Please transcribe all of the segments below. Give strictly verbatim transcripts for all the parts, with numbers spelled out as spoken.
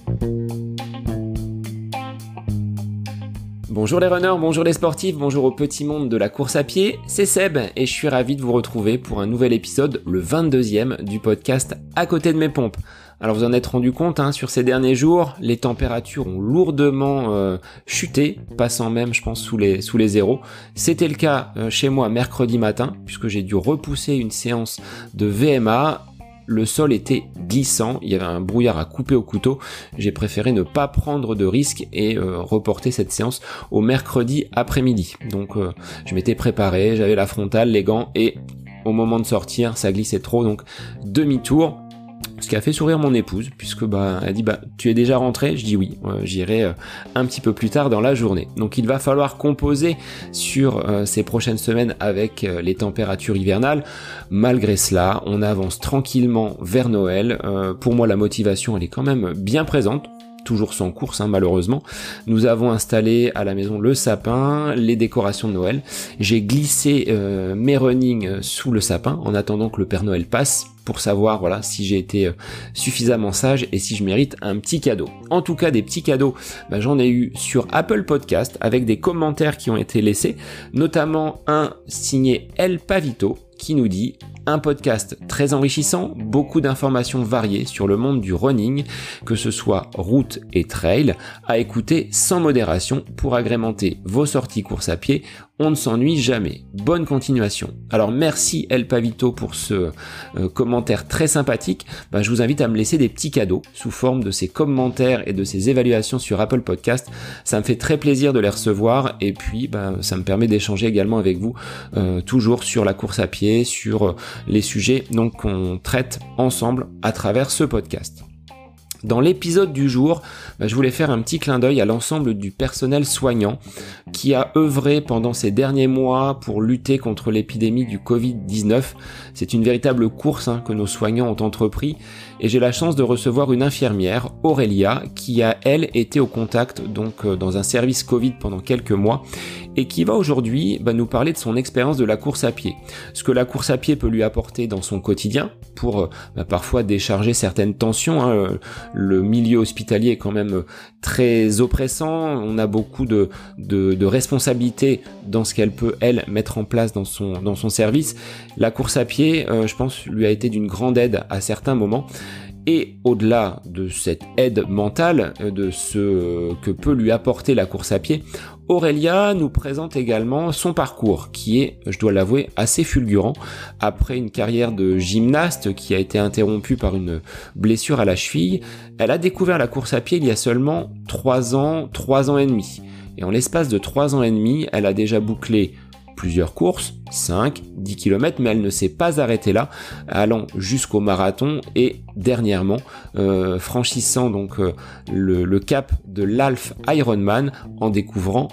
Bonjour les runners, bonjour les sportifs, bonjour au petit monde de la course à pied, c'est Seb et je suis ravi de vous retrouver pour un nouvel épisode, le vingt-deuxième du podcast À côté de mes pompes. Alors vous en êtes rendu compte, hein, sur ces derniers jours, les températures ont lourdement euh, chuté, passant même je pense sous les, sous les zéros. C'était le cas euh, chez moi mercredi matin, puisque j'ai dû repousser une séance de V M A. Le sol était glissant, il y avait un brouillard à couper au couteau. J'ai préféré ne pas prendre de risques et euh, reporter cette séance au mercredi après-midi. Donc euh, je m'étais préparé, j'avais la frontale, les gants et au moment de sortir, ça glissait trop, donc demi-tour. Ce qui a fait sourire mon épouse, puisque bah elle dit bah tu es déjà rentré, je dis oui, euh, j'irai euh, un petit peu plus tard dans la journée. Donc il va falloir composer sur euh, ces prochaines semaines avec euh, les températures hivernales. Malgré cela, on avance tranquillement vers Noël. Euh, pour moi la motivation elle est quand même bien présente. Toujours sans course, hein, malheureusement. Nous avons installé à la maison le sapin, les décorations de Noël. J'ai glissé euh, mes running sous le sapin en attendant que le Père Noël passe pour savoir voilà si j'ai été euh, suffisamment sage et si je mérite un petit cadeau. En tout cas, des petits cadeaux, bah, j'en ai eu sur Apple Podcast avec des commentaires qui ont été laissés, notamment un signé El Pavito qui nous dit un podcast très enrichissant, beaucoup d'informations variées sur le monde du running, que ce soit route et trail, à écouter sans modération pour agrémenter vos sorties course à pied. On ne s'ennuie jamais. Bonne continuation. Alors merci El Pavito pour ce euh, commentaire très sympathique. Bah, je vous invite à me laisser des petits cadeaux sous forme de ces commentaires et de ces évaluations sur Apple Podcast. Ça me fait très plaisir de les recevoir et puis bah, ça me permet d'échanger également avec vous euh, toujours sur la course à pied, sur euh, les sujets donc qu'on traite ensemble à travers ce podcast. Dans l'épisode du jour, bah, je voulais faire un petit clin d'œil à l'ensemble du personnel soignant qui a œuvré pendant ces derniers mois pour lutter contre l'épidémie du covid dix-neuf. C'est une véritable course hein, que nos soignants ont entrepris et j'ai la chance de recevoir une infirmière, Aurélia, qui a elle été au contact donc euh, dans un service Covid pendant quelques mois et qui va aujourd'hui bah, nous parler de son expérience de la course à pied. Ce que la course à pied peut lui apporter dans son quotidien pour euh, bah, parfois décharger certaines tensions. Hein. Le milieu hospitalier est quand même très oppressant, on a beaucoup de, de, de responsabilités dans ce qu'elle peut, elle, mettre en place dans son, dans son service. La course à pied, euh, je pense, lui a été d'une grande aide à certains moments. Et au-delà de cette aide mentale, de ce que peut lui apporter la course à pied, Aurélia nous présente également son parcours qui est, je dois l'avouer, assez fulgurant. Après une carrière de gymnaste qui a été interrompue par une blessure à la cheville, elle a découvert la course à pied il y a seulement trois ans, trois ans et demi. Et en l'espace de trois ans et demi, elle a déjà bouclé plusieurs courses, cinq, dix kilomètres, mais elle ne s'est pas arrêtée là, allant jusqu'au marathon et dernièrement euh, franchissant donc euh, le, le cap de l'Half Ironman en découvrant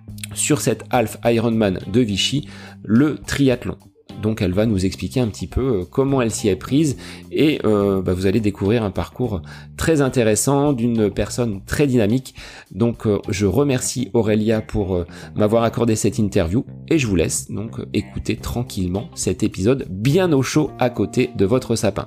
sur cette Half Ironman de Vichy le triathlon. Donc elle va nous expliquer un petit peu comment elle s'y est prise et euh, bah, vous allez découvrir un parcours très intéressant d'une personne très dynamique. Donc euh, je remercie Aurélia pour euh, m'avoir accordé cette interview et je vous laisse donc écouter tranquillement cet épisode bien au chaud à côté de votre sapin.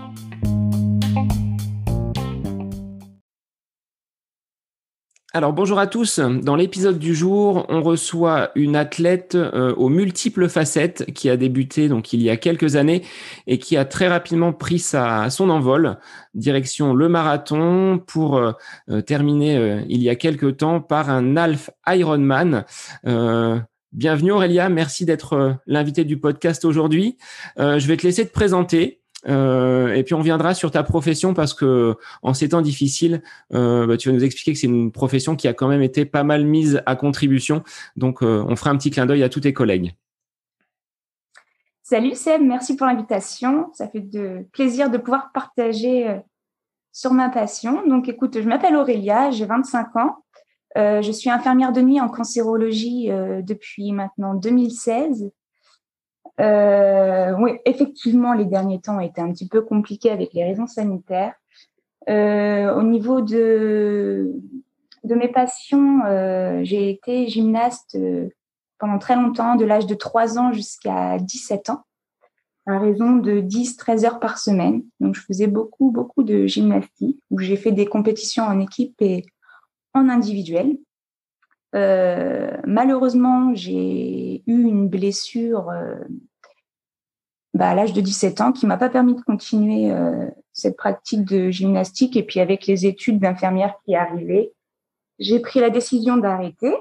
Alors bonjour à tous, dans l'épisode du jour, on reçoit une athlète euh, aux multiples facettes qui a débuté donc il y a quelques années et qui a très rapidement pris sa, son envol, direction le marathon pour euh, terminer euh, il y a quelques temps par un Half Ironman. Euh, bienvenue Aurélia, merci d'être euh, l'invitée du podcast aujourd'hui. Euh, je vais te laisser te présenter. Euh, et puis on viendra sur ta profession parce que en ces temps difficiles, euh, bah, tu vas nous expliquer que c'est une profession qui a quand même été pas mal mise à contribution. Donc euh, on fera un petit clin d'œil à tous tes collègues. Salut Seb, merci pour l'invitation. Ça fait de plaisir de pouvoir partager euh, sur ma passion. Donc écoute, je m'appelle Aurélia, j'ai vingt-cinq ans. Euh, je suis infirmière de nuit en cancérologie euh, depuis maintenant deux mille seize. Euh, oui, effectivement, les derniers temps ont été un petit peu compliqués avec les raisons sanitaires. Euh, au niveau de, de mes passions, euh, j'ai été gymnaste euh, pendant très longtemps, de l'âge de trois ans jusqu'à dix-sept ans. à raison de dix treize heures par semaine. Donc, je faisais beaucoup, beaucoup de gymnastique où j'ai fait des compétitions en équipe et en individuel. Euh, malheureusement, j'ai eu une blessure euh, bah, à l'âge de dix-sept ans qui m'a pas permis de continuer euh, cette pratique de gymnastique. Et puis, avec les études d'infirmière qui arrivaient, j'ai pris la décision d'arrêter.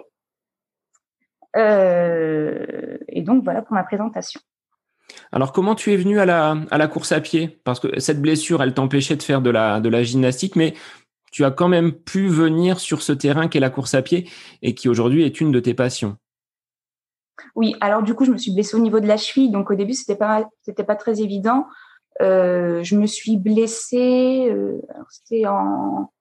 Euh, et donc, voilà pour ma présentation. Alors, comment tu es venu à la, à la course à pied? Parce que cette blessure, elle t'empêchait de faire de la, de la gymnastique, mais tu as quand même pu venir sur ce terrain qu'est la course à pied et qui aujourd'hui est une de tes passions. Oui, alors du coup, je me suis blessée au niveau de la cheville. Donc, au début, c'était pas, c'était pas très évident. Euh, je me suis blessée, euh, alors c'était en,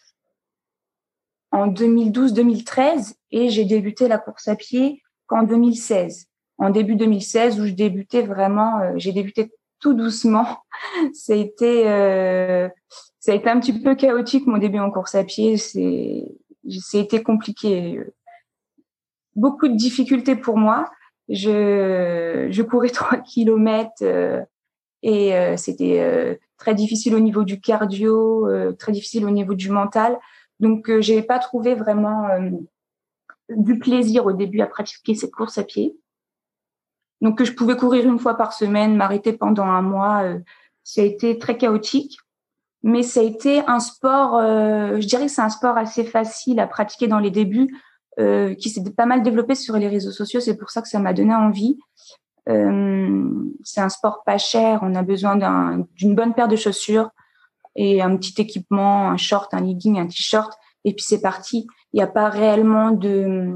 en deux mille douze deux mille treize et j'ai débuté la course à pied qu'en deux mille seize. En début deux mille seize, où je débutais vraiment, euh, j'ai débuté tout doucement. Ça a été, euh, ça a été un petit peu chaotique mon début en course à pied. C'est, ça a été compliqué. Beaucoup de difficultés pour moi. Je, je courais trois kilomètres euh, et euh, c'était euh, très difficile au niveau du cardio, euh, très difficile au niveau du mental. Donc, euh, j'ai pas trouvé vraiment euh, du plaisir au début à pratiquer cette course à pied. Donc, que je pouvais courir une fois par semaine, m'arrêter pendant un mois, euh, ça a été très chaotique. Mais ça a été un sport, euh, je dirais que c'est un sport assez facile à pratiquer dans les débuts, euh, qui s'est pas mal développé sur les réseaux sociaux. C'est pour ça que ça m'a donné envie. Euh, c'est un sport pas cher. On a besoin d'un, d'une bonne paire de chaussures et un petit équipement, un short, un legging, un t-shirt. Et puis c'est parti. Il n'y a pas réellement de,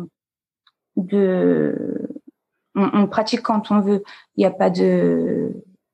de, on, on pratique quand on veut. Il n'y a pas de,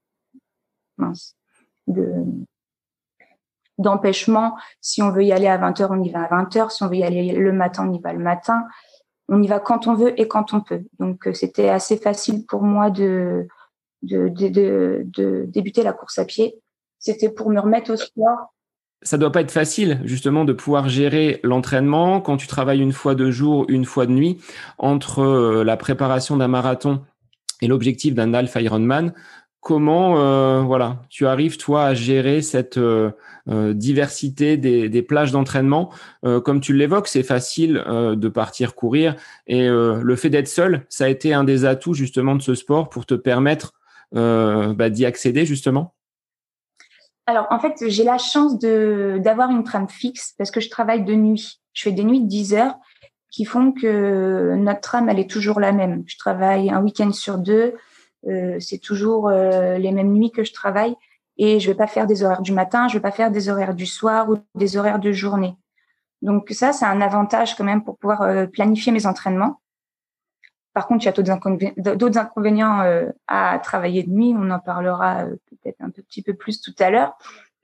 mince, de, d'empêchement. Si on veut y aller à vingt heures, on y va à vingt heures. Si on veut y aller le matin, on y va le matin. On y va quand on veut et quand on peut. Donc, c'était assez facile pour moi de, de, de, de, de débuter la course à pied. C'était pour me remettre au sport. Ça doit pas être facile, justement, de pouvoir gérer l'entraînement quand tu travailles une fois de jour, une fois de nuit, entre la préparation d'un marathon et l'objectif d'un Alpha Ironman. Comment, euh, voilà, tu arrives toi à gérer cette euh, euh, diversité des, des plages d'entraînement? euh, Comme tu l'évoques, c'est facile euh, de partir courir et euh, le fait d'être seul, ça a été un des atouts justement de ce sport pour te permettre euh, bah, d'y accéder justement. Alors, en fait, j'ai la chance de d'avoir une trame fixe parce que je travaille de nuit. Je fais des nuits de dix heures qui font que notre trame, elle est toujours la même. Je travaille un week-end sur deux. Euh, c'est toujours euh, les mêmes nuits que je travaille et je vais pas faire des horaires du matin, je vais pas faire des horaires du soir ou des horaires de journée. Donc ça, c'est un avantage quand même pour pouvoir euh, planifier mes entraînements. Par contre, il y a d'autres inconvénients, d'autres inconvénients euh, à travailler de nuit. On en parlera euh, peut-être un petit peu plus tout à l'heure.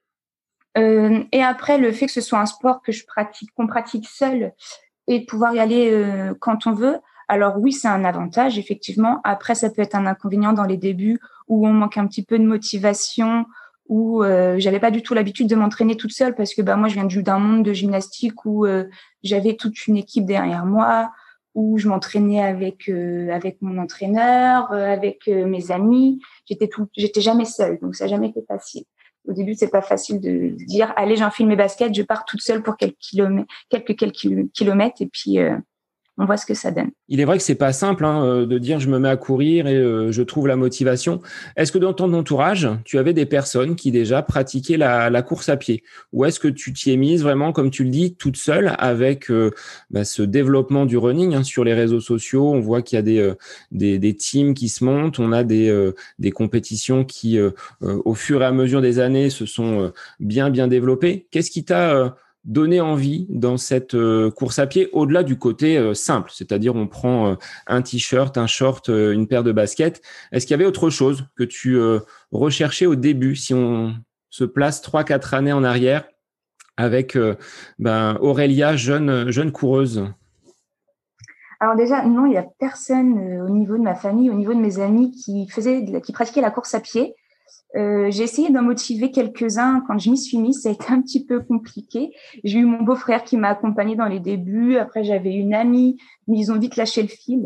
Euh, et après, le fait que ce soit un sport que je pratique, qu'on pratique seul et de pouvoir y aller euh, quand on veut. Alors oui, c'est un avantage, effectivement. Après, ça peut être un inconvénient dans les débuts où on manque un petit peu de motivation, où euh, j'avais pas du tout l'habitude de m'entraîner toute seule parce que bah moi, je viens d'un monde de gymnastique où euh, j'avais toute une équipe derrière moi, où je m'entraînais avec euh, avec mon entraîneur, euh, avec euh, mes amis. J'étais tout, j'étais jamais seule, donc ça n'a jamais été facile. Au début, c'est pas facile de dire allez, j'enfile mes baskets, je pars toute seule pour quelques kilomètres, quelques quelques kilomètres, et puis euh, on voit ce que ça donne. Il est vrai que c'est pas simple hein, de dire je me mets à courir et euh, je trouve la motivation. Est-ce que dans ton entourage, tu avais des personnes qui déjà pratiquaient la, la course à pied? Ou est-ce que tu t'y es mise vraiment, comme tu le dis, toute seule avec euh, bah, ce développement du running hein, sur les réseaux sociaux? On voit qu'il y a des, euh, des, des teams qui se montent, on a des, euh, des compétitions qui, euh, euh, au fur et à mesure des années, se sont euh, bien, bien développées. Qu'est-ce qui t'a... Euh, donner envie dans cette euh, course à pied au-delà du côté euh, simple, c'est-à-dire on prend euh, un t-shirt, un short, euh, une paire de baskets. Est-ce qu'il y avait autre chose que tu euh, recherchais au début si on se place trois quatre années en arrière avec euh, ben, Aurélia, jeune, jeune coureuse? Alors déjà, non, il n'y a personne euh, au niveau de ma famille, au niveau de mes amis qui faisait, de la, qui pratiquait la course à pied. Euh, j'ai essayé d'en motiver quelques-uns. Quand je m'y suis mise, ça a été un petit peu compliqué. J'ai eu mon beau-frère qui m'a accompagnée dans les débuts. Après, j'avais une amie, mais ils ont vite lâché le fil.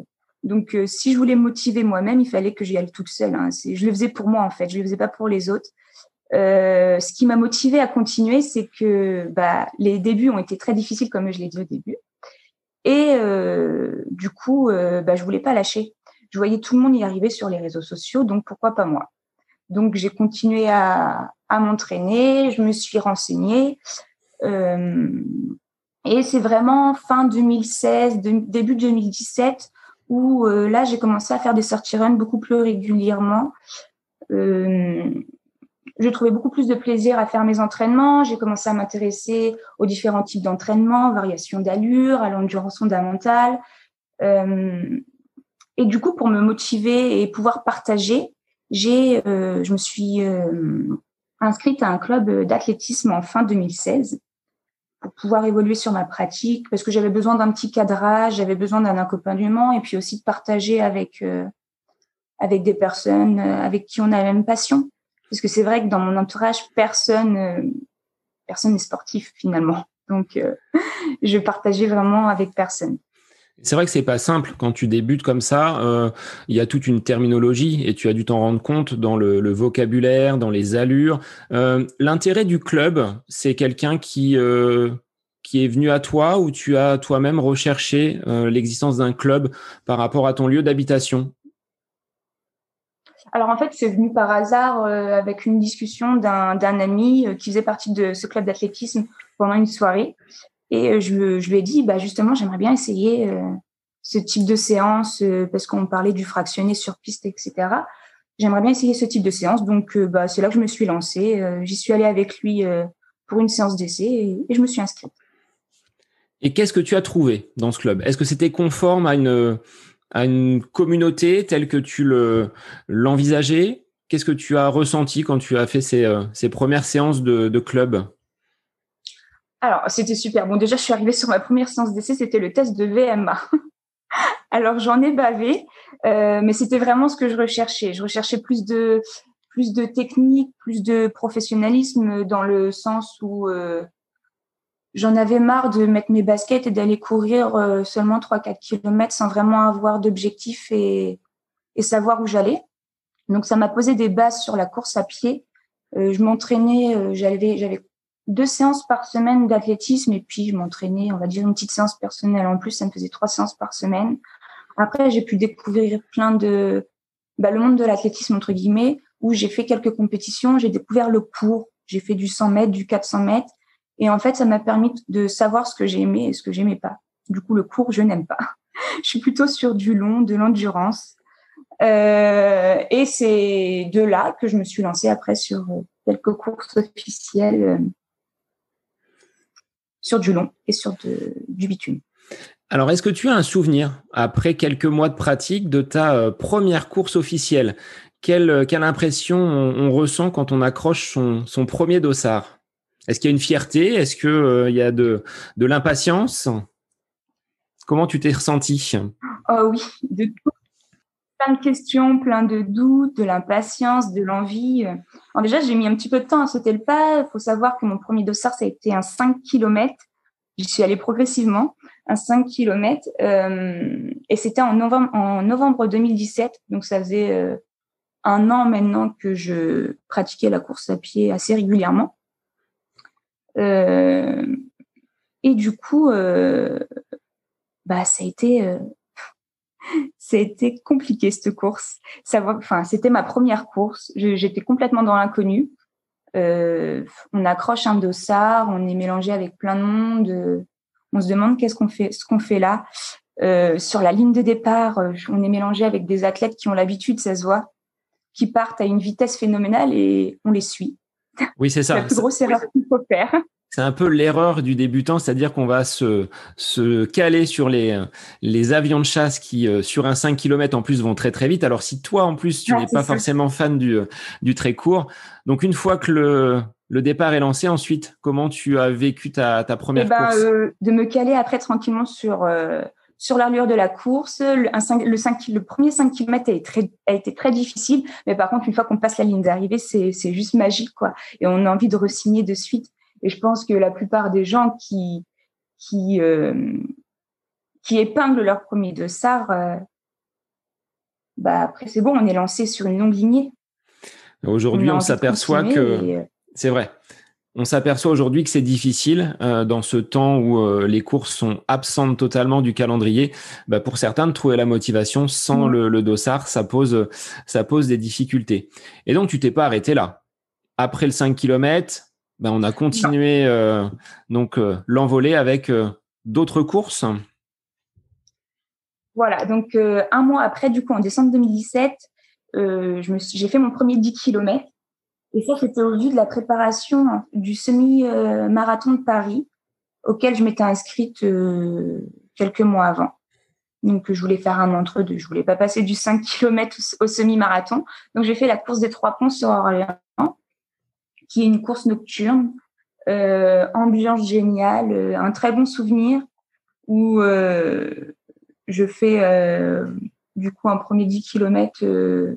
Donc, euh, si je voulais me motiver moi-même, il fallait que j'y aille toute seule. Hein. C'est, je le faisais pour moi, en fait. Je le faisais pas pour les autres. Euh, ce qui m'a motivée à continuer, c'est que bah, les débuts ont été très difficiles, comme je l'ai dit au début. Et euh, du coup, euh, bah, je voulais pas lâcher. Je voyais tout le monde y arriver sur les réseaux sociaux, donc pourquoi pas moi? Donc, j'ai continué à, à m'entraîner, je me suis renseignée. Euh, et c'est vraiment fin deux mille seize, de, début deux mille dix-sept, où euh, là, j'ai commencé à faire des sorties run beaucoup plus régulièrement. Euh, je trouvais beaucoup plus de plaisir à faire mes entraînements. J'ai commencé à m'intéresser aux différents types d'entraînements, variations d'allure, à l'endurance fondamentale. Euh, et du coup, pour me motiver et pouvoir partager, j'ai, euh, je me suis euh, inscrite à un club d'athlétisme en fin deux mille seize pour pouvoir évoluer sur ma pratique, parce que j'avais besoin d'un petit cadrage, j'avais besoin d'un accompagnement et puis aussi de partager avec euh, avec des personnes euh, avec qui on a la même passion. Parce que c'est vrai que dans mon entourage, personne euh, personne n'est sportif finalement. Donc, euh, je partageais vraiment avec personne. C'est vrai que c'est pas simple quand tu débutes comme ça. Euh, il y a toute une terminologie et tu as dû t'en rendre compte dans le, le vocabulaire, dans les allures. Euh, l'intérêt du club, c'est quelqu'un qui euh, qui est venu à toi ou tu as toi-même recherché euh, l'existence d'un club par rapport à ton lieu d'habitation? Alors en fait, c'est venu par hasard euh, avec une discussion d'un, d'un ami euh, qui faisait partie de ce club d'athlétisme pendant une soirée. Et euh, je, je lui ai dit, bah justement, j'aimerais bien essayer euh, ce type de séance euh, parce qu'on parlait du fractionné sur piste, et cetera. J'aimerais bien essayer ce type de séance. Donc, euh, bah, c'est là que je me suis lancée. Euh, j'y suis allée avec lui euh, pour une séance d'essai et, et je me suis inscrite. Et qu'est-ce que tu as trouvé dans ce club? Est-ce que c'était conforme à une à une communauté telle que tu le l'envisageais? Qu'est-ce que tu as ressenti quand tu as fait ces, euh, ces premières séances de, de club? Alors, c'était super. Bon, déjà, je suis arrivée sur ma première séance d'essai, c'était le test de V M A. Alors, j'en ai bavé, euh, mais c'était vraiment ce que je recherchais. Je recherchais plus de plus de technique, plus de professionnalisme dans le sens où euh, j'en avais marre de mettre mes baskets et d'aller courir euh, seulement trois quatre kilomètres sans vraiment avoir d'objectif et, et savoir où j'allais. Donc, ça m'a posé des bases sur la course à pied. Euh, je m'entraînais, euh, j'avais, j'avais deux séances par semaine d'athlétisme et puis je m'entraînais, on va dire, une petite séance personnelle en plus. Ça me faisait trois séances par semaine. Après, j'ai pu découvrir plein de, bah, le monde de l'athlétisme, entre guillemets, où j'ai fait quelques compétitions. J'ai découvert le court. J'ai fait du cent mètres, du quatre cents mètres. Et en fait, ça m'a permis de savoir ce que j'aimais et ce que j'aimais pas. Du coup, le court, je n'aime pas. Je suis plutôt sur du long, de l'endurance. Euh, et c'est de là que je me suis lancée après sur quelques courses officielles euh, sur du long et sur de, du bitume. Alors, est-ce que tu as un souvenir, après quelques mois de pratique, de ta euh, première course officielle? Quelle, euh, quelle impression on, on ressent quand on accroche son, son premier dossard? Est-ce qu'il y a une fierté? Est-ce qu'il euh, y a de, de l'impatience? Comment tu t'es ressenti? Oh oui, de tout, plein de questions, plein de doutes, de l'impatience, de l'envie. Alors déjà, j'ai mis un petit peu de temps à sauter le pas. Il faut savoir que mon premier dossard, ça a été un cinq kilomètres. J'y suis allée progressivement, un cinq kilomètres. Euh, et c'était en novembre, en novembre deux mille dix-sept. Donc, ça faisait euh, un an maintenant que je pratiquais la course à pied assez régulièrement. Euh, et du coup, euh, bah, ça a été, euh, ça a été compliqué cette course. Ça, enfin, c'était ma première course. Je, j'étais complètement dans l'inconnu. Euh, on accroche un dossard, on est mélangé avec plein de monde. Euh, on se demande qu'est-ce qu'on fait, ce qu'on fait là. Euh, sur la ligne de départ, euh, on est mélangé avec des athlètes qui ont l'habitude, ça se voit, qui partent à une vitesse phénoménale et on les suit. Oui, c'est La ça. plus grosse erreur qu'il faut faire. C'est un peu l'erreur du débutant, c'est-à-dire qu'on va se, se caler sur les, les avions de chasse qui, euh, sur un cinq kilomètres en plus, vont très très vite. Alors si toi, en plus, tu Ah, n'es c'est pas ça. forcément fan du, du très court, donc une fois que le, le départ est lancé, ensuite, comment tu as vécu ta, ta Et première ben, course? euh, de me caler après tranquillement sur euh, sur l'allure de la course. Le, un cinq, le, cinq, le premier cinq kilomètres a été, très, a été très difficile, mais par contre, une fois qu'on passe la ligne d'arrivée, c'est, c'est juste magique, quoi. Et on a envie de re-signer de suite. Et je pense que la plupart des gens qui qui euh, qui épinglent leur premier dossard, euh, bah, après, c'est bon, on est lancé sur une longue lignée. Aujourd'hui, on, on s'aperçoit que… Et... C'est vrai. On s'aperçoit aujourd'hui que c'est difficile euh, dans ce temps où euh, les courses sont absentes totalement du calendrier. Bah, pour certains, de trouver la motivation sans mmh. le, le dossard, ça pose, ça pose des difficultés. Et donc, tu t'es pas arrêté là. Après le cinq kilomètres, bah, on a continué euh, donc euh, l'envolée avec euh, d'autres courses. Voilà, donc euh, un mois après, du coup, en décembre deux mille dix-sept, euh, je me suis, j'ai fait mon premier dix kilomètres. Et ça, c'était au vu de la préparation du semi-marathon de Paris, auquel je m'étais inscrite euh, quelques mois avant. Donc, je voulais faire un entre-deux. Je voulais pas passer du cinq kilomètres au semi-marathon. Donc, j'ai fait la course des Trois Ponts sur Orléans, qui est une course nocturne, euh, ambiance géniale, euh, un très bon souvenir où euh, je fais euh, du coup un premier dix kilomètres euh,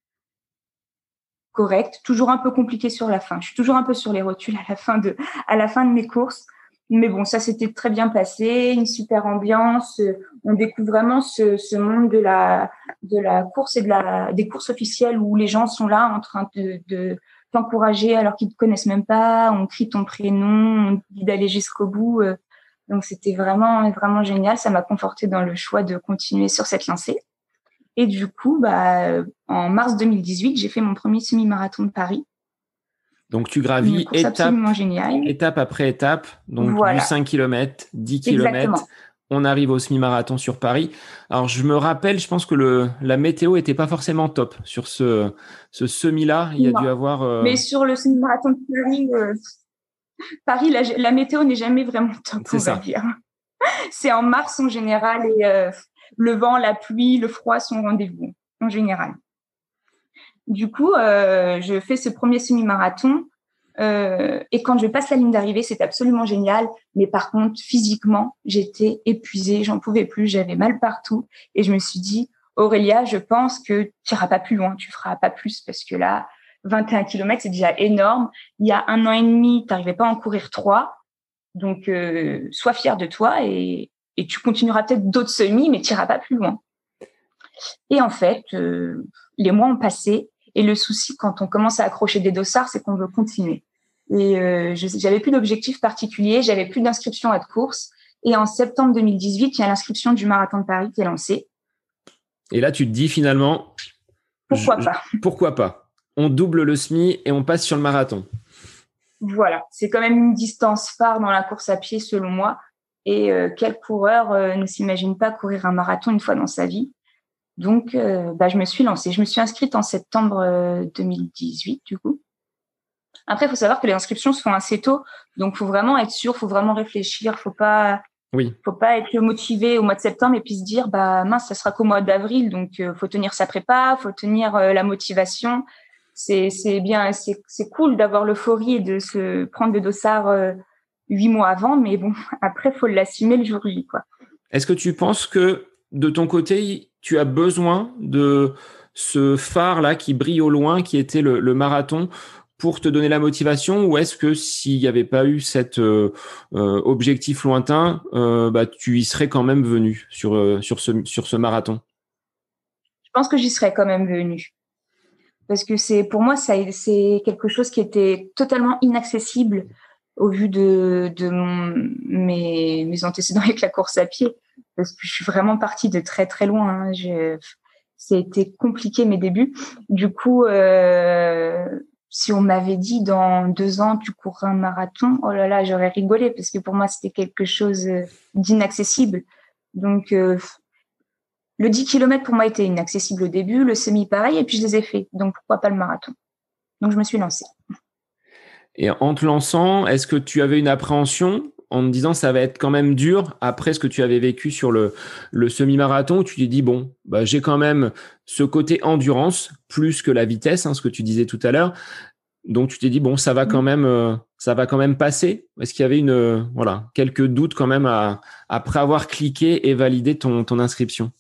correct, toujours un peu compliqué sur la fin. Je suis toujours un peu sur les rotules à la fin de, à la fin de mes courses. Mais bon, ça s'était très bien passé, une super ambiance. On découvre vraiment ce, ce monde de la, de la course et de la, des courses officielles où les gens sont là en train de, de t'encourager alors qu'ils te connaissent même pas. On crie ton prénom, on te dit d'aller jusqu'au bout. Donc, c'était vraiment, vraiment génial. Ça m'a conforté dans le choix de continuer sur cette lancée. Et du coup, bah, en mars deux mille dix-huit, j'ai fait mon premier semi-marathon de Paris. Donc, tu gravis étape, étape après étape, donc voilà. Du cinq kilomètres, dix kilomètres. Exactement. On arrive au semi-marathon sur Paris. Alors, je me rappelle, je pense que le, la météo était pas forcément top sur ce, ce semi-là. Il y a non. dû avoir… Euh... Mais sur le semi-marathon de Paris, euh, Paris, la, la météo n'est jamais vraiment top, on ça. va dire. C'est en mars en général et euh, le vent, la pluie, le froid sont au rendez-vous en général. Du coup, euh, je fais ce premier semi-marathon euh, et quand je passe la ligne d'arrivée, c'est absolument génial. Mais par contre, physiquement, j'étais épuisée, j'en pouvais plus, j'avais mal partout et je me suis dit, Aurélia, je pense que tu iras pas plus loin, tu feras pas plus parce que là, vingt et un kilomètres, c'est déjà énorme. Il y a un an et demi, tu n'arrivais pas à en courir trois. Donc, euh, sois fière de toi et, et tu continueras peut-être d'autres semis, mais tu n'iras pas plus loin. Et en fait, euh, les mois ont passé et le souci, quand on commence à accrocher des dossards, c'est qu'on veut continuer. Et euh, je j'avais plus d'objectif particulier, j'avais plus d'inscription à de course. Et en septembre deux mille dix-huit, il y a l'inscription du Marathon de Paris qui est lancée. Et là, tu te dis finalement… Pourquoi je, pas je, Pourquoi pas On double le S M I et on passe sur le marathon. Voilà, c'est quand même une distance phare dans la course à pied selon moi. Et euh, quel coureur euh, ne s'imagine pas courir un marathon une fois dans sa vie. Donc, euh, bah, je me suis lancée. Je me suis inscrite en septembre euh, deux mille dix-huit, du coup. Après, il faut savoir que les inscriptions se font assez tôt. Donc, il faut vraiment être sûr, il faut vraiment réfléchir. Il ne faut pas, oui. faut pas être motivé au mois de septembre et puis se dire, bah, mince, ça sera qu'au mois d'avril. Donc, il euh, faut tenir sa prépa, il faut tenir euh, la motivation. C'est, c'est bien, c'est, c'est cool d'avoir l'euphorie et de se prendre le dossard euh, huit mois avant. Mais bon, après, il faut l'assumer le jour J, quoi. Est-ce que tu penses que de ton côté, tu as besoin de ce phare-là qui brille au loin, qui était le, le marathon, pour te donner la motivation, ou est-ce que s'il n'y avait pas eu cet euh, euh, objectif lointain, euh, bah, tu y serais quand même venu sur, euh, sur, ce, sur ce marathon? Je pense que j'y serais quand même venue. Parce que c'est, pour moi, ça, c'est quelque chose qui était totalement inaccessible au vu de, de mon, mes, mes antécédents avec la course à pied. Parce que je suis vraiment partie de très, très loin. Hein. Je, ça a été compliqué mes débuts. Du coup, euh, si on m'avait dit dans deux ans, tu courras un marathon, oh là là, j'aurais rigolé parce que pour moi, c'était quelque chose d'inaccessible. Donc, euh, le dix kilomètres pour moi était inaccessible au début, le semi pareil, et puis je les ai faits. Donc, pourquoi pas le marathon? Donc, je me suis lancée. Et en te lançant, est-ce que tu avais une appréhension en te disant ça va être quand même dur après ce que tu avais vécu sur le, le semi-marathon où tu t'es dit, bon, bah, j'ai quand même ce côté endurance plus que la vitesse, hein, ce que tu disais tout à l'heure. Donc, tu t'es dit, bon, ça va quand même, euh, ça va quand même passer. Est-ce qu'il y avait une, euh, voilà, quelques doutes quand même à, après avoir cliqué et validé ton, ton inscription?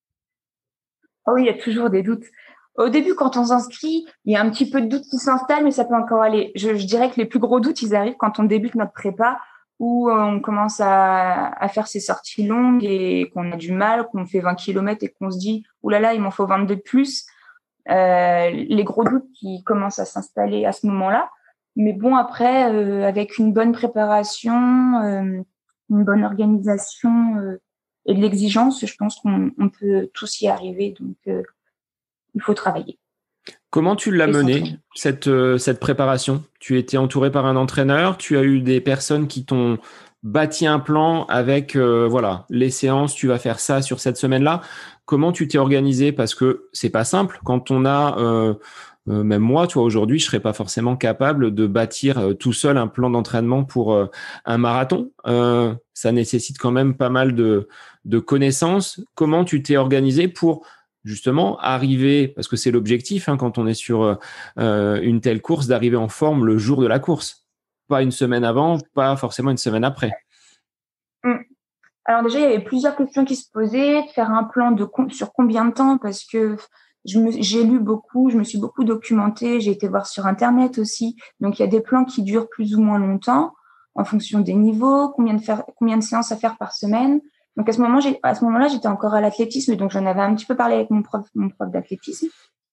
Oh oui, il y a toujours des doutes. Au début, quand on s'inscrit, il y a un petit peu de doute qui s'installe, mais ça peut encore aller. Je, je dirais que les plus gros doutes, ils arrivent quand on débute notre prépa, où on commence à, à faire ces sorties longues et qu'on a du mal, qu'on fait vingt kilomètres et qu'on se dit « Ouh là là, il m'en faut vingt-deux de plus ». Euh, les gros doutes qui commencent à s'installer à ce moment-là. Mais bon, après, euh, avec une bonne préparation, euh, une bonne organisation euh, et de l'exigence, je pense qu'on on peut tous y arriver. Donc, euh, il faut travailler. Comment tu l'as menée, cette, euh, cette préparation? Tu étais entouré par un entraîneur, tu as eu des personnes qui t'ont bâti un plan avec, euh, voilà, les séances, tu vas faire ça sur cette semaine-là. Comment tu t'es organisé? Parce que c'est pas simple quand on a, euh, euh, même moi, tu vois, aujourd'hui, je serais pas forcément capable de bâtir euh, tout seul un plan d'entraînement pour euh, un marathon. Euh, ça nécessite quand même pas mal de, de connaissances. Comment tu t'es organisé pour justement arriver, parce que c'est l'objectif hein, quand on est sur euh, une telle course, d'arriver en forme le jour de la course, pas une semaine avant, pas forcément une semaine après. Alors déjà, il y avait plusieurs questions qui se posaient, faire un plan de sur combien de temps, parce que je me, j'ai lu beaucoup, je me suis beaucoup documentée, j'ai été voir sur Internet aussi. Donc, il y a des plans qui durent plus ou moins longtemps en fonction des niveaux, combien de, faire, combien de séances à faire par semaine. Donc, à ce moment, j'ai, à ce moment-là, j'étais encore à l'athlétisme, donc j'en avais un petit peu parlé avec mon prof, mon prof d'athlétisme.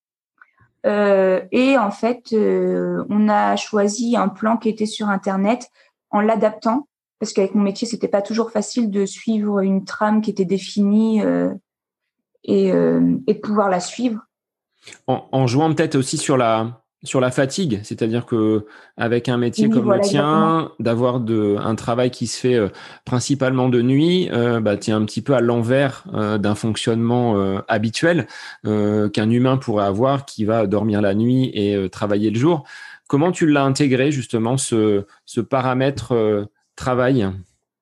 Euh, et en fait, euh, on a choisi un plan qui était sur Internet en l'adaptant, parce qu'avec mon métier, c'était pas toujours facile de suivre une trame qui était définie euh, et, euh, et de pouvoir la suivre. En, en jouant peut-être aussi sur la sur la fatigue, c'est-à-dire que avec un métier Oui, comme voilà, le tien, exactement. d'avoir de un travail qui se fait euh, principalement de nuit, euh, bah t'es un petit peu à l'envers euh, d'un fonctionnement euh, habituel euh, qu'un humain pourrait avoir, qui va dormir la nuit et euh, travailler le jour. Comment tu l'as intégré justement ce ce paramètre euh, travail?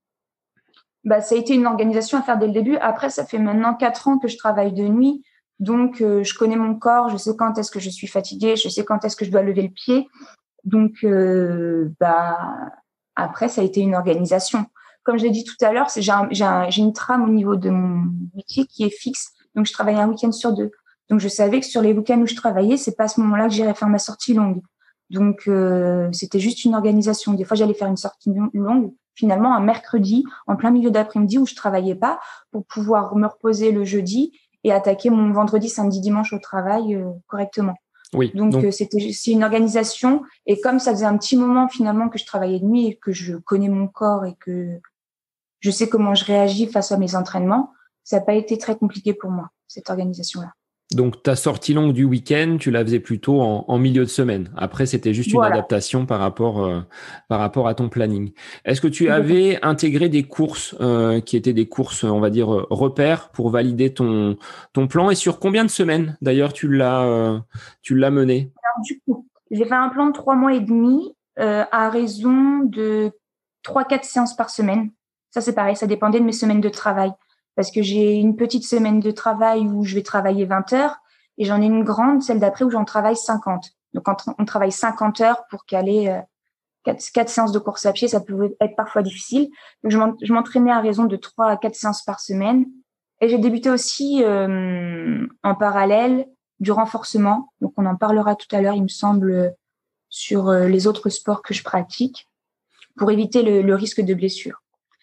Bah, ça a été une organisation à faire dès le début. Après, ça fait maintenant quatre ans que je travaille de nuit. Donc, euh, je connais mon corps, je sais quand est-ce que je suis fatiguée, je sais quand est-ce que je dois lever le pied. Donc, euh, bah, après, ça a été une organisation. Comme je l'ai dit tout à l'heure, c'est, j'ai, un, j'ai, un, j'ai une trame au niveau de mon métier qui est fixe. Donc, je travaille un week-end sur deux. Donc, je savais que sur les week-ends où je travaillais, c'est pas à ce moment-là que j'irais faire ma sortie longue. Donc, euh, c'était juste une organisation. Des fois, j'allais faire une sortie longue, finalement, un mercredi, en plein milieu d'après-midi où je travaillais pas, pour pouvoir me reposer le jeudi et attaquer mon vendredi, samedi, dimanche au travail euh, correctement. Oui, Donc, donc euh, c'était, c'est une organisation. Et comme ça faisait un petit moment, finalement, que je travaillais de nuit et que je connais mon corps et que je sais comment je réagis face à mes entraînements, ça n'a pas été très compliqué pour moi, cette organisation-là. Donc, ta sortie longue du week-end, tu la faisais plutôt en, en milieu de semaine. Après, c'était juste une Voilà. adaptation par rapport, euh, par rapport à ton planning. Est-ce que tu Complètement. avais intégré des courses euh, qui étaient des courses, on va dire, euh, repères pour valider ton, ton plan? Et sur combien de semaines, d'ailleurs, tu l'as, euh, tu l'as mené? Alors, du coup, j'ai fait un plan de trois mois et demi euh, à raison de trois, quatre séances par semaine. Ça, c'est pareil, ça dépendait de mes semaines de travail. Parce que j'ai une petite semaine de travail où je vais travailler vingt heures et j'en ai une grande, celle d'après, où j'en travaille cinquante. Donc, quand on travaille cinquante heures pour caler euh, quatre, quatre séances de course à pied, ça pouvait être parfois difficile. Donc, je m'entraînais à raison de trois à quatre séances par semaine. Et j'ai débuté aussi euh, en parallèle du renforcement. Donc, on en parlera tout à l'heure, il me semble, sur euh, les autres sports que je pratique pour éviter le, le risque de blessure.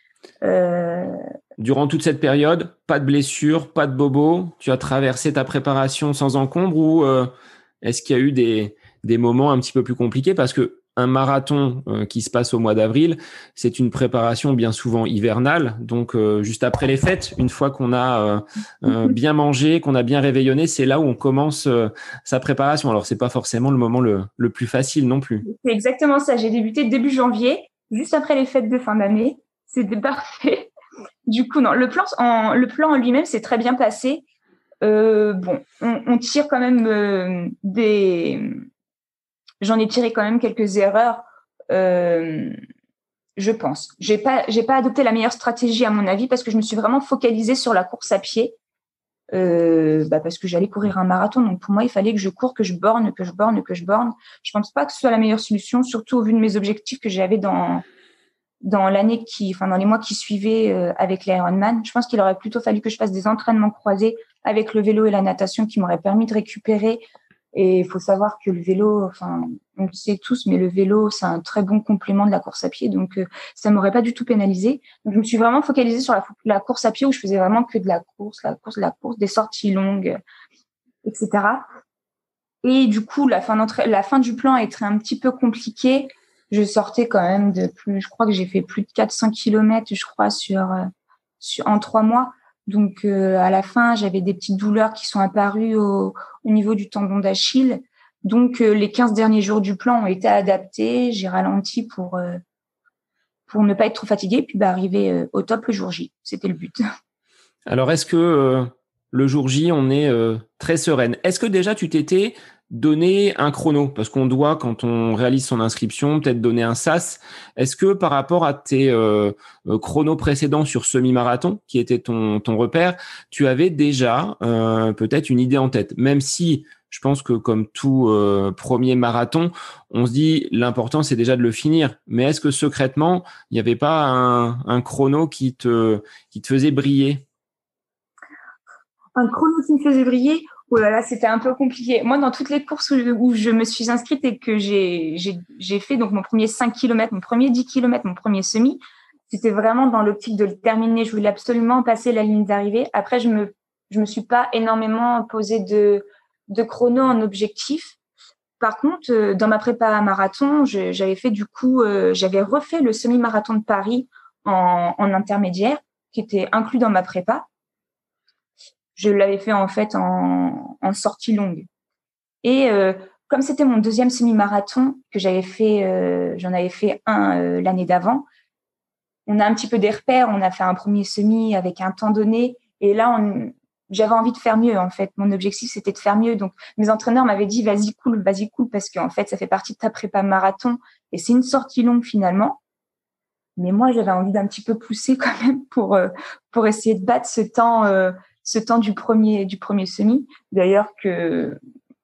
Euh... Durant toute cette période, pas de blessure, pas de bobo. Tu as traversé ta préparation sans encombre ou euh, est-ce qu'il y a eu des, des moments un petit peu plus compliqués? Parce que un marathon euh, qui se passe au mois d'avril, c'est une préparation bien souvent hivernale. Donc, euh, juste après les fêtes, une fois qu'on a euh, euh, bien mangé, qu'on a bien réveillonné, c'est là où on commence euh, sa préparation. Alors, c'est pas forcément le moment le, le plus facile non plus. C'est exactement ça. J'ai débuté début janvier, juste après les fêtes de fin d'année. C'était parfait. Du coup, non, le plan en, le plan en lui-même s'est très bien passé. Euh, bon, on, on tire quand même euh, des... J'en ai tiré quand même quelques erreurs, euh, je pense. J'ai pas, j'ai pas adopté la meilleure stratégie à mon avis parce que je me suis vraiment focalisée sur la course à pied, euh, bah parce que j'allais courir un marathon. Donc pour moi, il fallait que je cours, que je borne, que je borne, que je borne. Je pense pas que ce soit la meilleure solution, surtout au vu de mes objectifs que j'avais dans dans l'année qui, enfin dans les mois qui suivaient euh, avec l'Ironman. Je pense qu'il aurait plutôt fallu que je fasse des entraînements croisés avec le vélo et la natation qui m'auraient permis de récupérer Et il faut savoir que le vélo, enfin, on le sait tous, mais le vélo, c'est un très bon complément de la course à pied. Donc, euh, ça m'aurait pas du tout pénalisé. Donc, je me suis vraiment focalisée sur la, la course à pied où je faisais vraiment que de la course, la course, la course, des sorties longues, et cetera. Et du coup, la fin, la fin du plan était un petit peu compliquée. Je sortais quand même de plus, je crois que j'ai fait plus de quatre cents kilomètres, je crois, sur, euh, sur en trois mois. Donc, euh, à la fin, j'avais des petites douleurs qui sont apparues au, au niveau du tendon d'Achille. Donc, euh, les quinze derniers jours du plan ont été adaptés. J'ai ralenti pour, euh, pour ne pas être trop fatiguée, puis bah, arriver euh, au top le jour J. C'était le but. Alors, est-ce que euh, le jour J, on est euh, très sereine? Est-ce que déjà, tu t'étais donner un chrono, parce qu'on doit, quand on réalise son inscription, peut-être donner un S A S. Est-ce que par rapport à tes euh, chronos précédents sur semi-marathon, qui était ton, ton repère, tu avais déjà euh, peut-être une idée en tête, même si je pense que comme tout euh, premier marathon, on se dit l'important c'est déjà de le finir. Mais est-ce que secrètement, il n'y avait pas un, un chrono qui te, qui te faisait briller? Un chrono qui me faisait briller? Oh là là, c'était un peu compliqué. Moi, dans toutes les courses où je, où je me suis inscrite et que j'ai, j'ai, j'ai fait donc mon premier cinq kilomètres, mon premier dix kilomètres, mon premier semi, c'était vraiment dans l'optique de le terminer. Je voulais absolument passer la ligne d'arrivée. Après, je me, je me suis pas énormément posé de, de chrono en objectif. Par contre, dans ma prépa marathon, je, j'avais fait du coup, euh, j'avais refait le semi-marathon de Paris en, en intermédiaire, qui était inclus dans ma prépa. Je l'avais fait en fait en, en sortie longue. Et euh, comme c'était mon deuxième semi-marathon que j'avais fait, euh, j'en avais fait un euh, l'année d'avant. On a un petit peu des repères. On a fait un premier semi avec un temps donné. Et là, on, j'avais envie de faire mieux en fait. Mon objectif c'était de faire mieux. Donc mes entraîneurs m'avaient dit vas-y cool, vas-y cool parce qu'en fait ça fait partie de ta prépa marathon et c'est une sortie longue finalement. Mais moi j'avais envie d'un petit peu pousser quand même pour euh, pour essayer de battre ce temps. Euh, ce temps du premier du premier semi, d'ailleurs que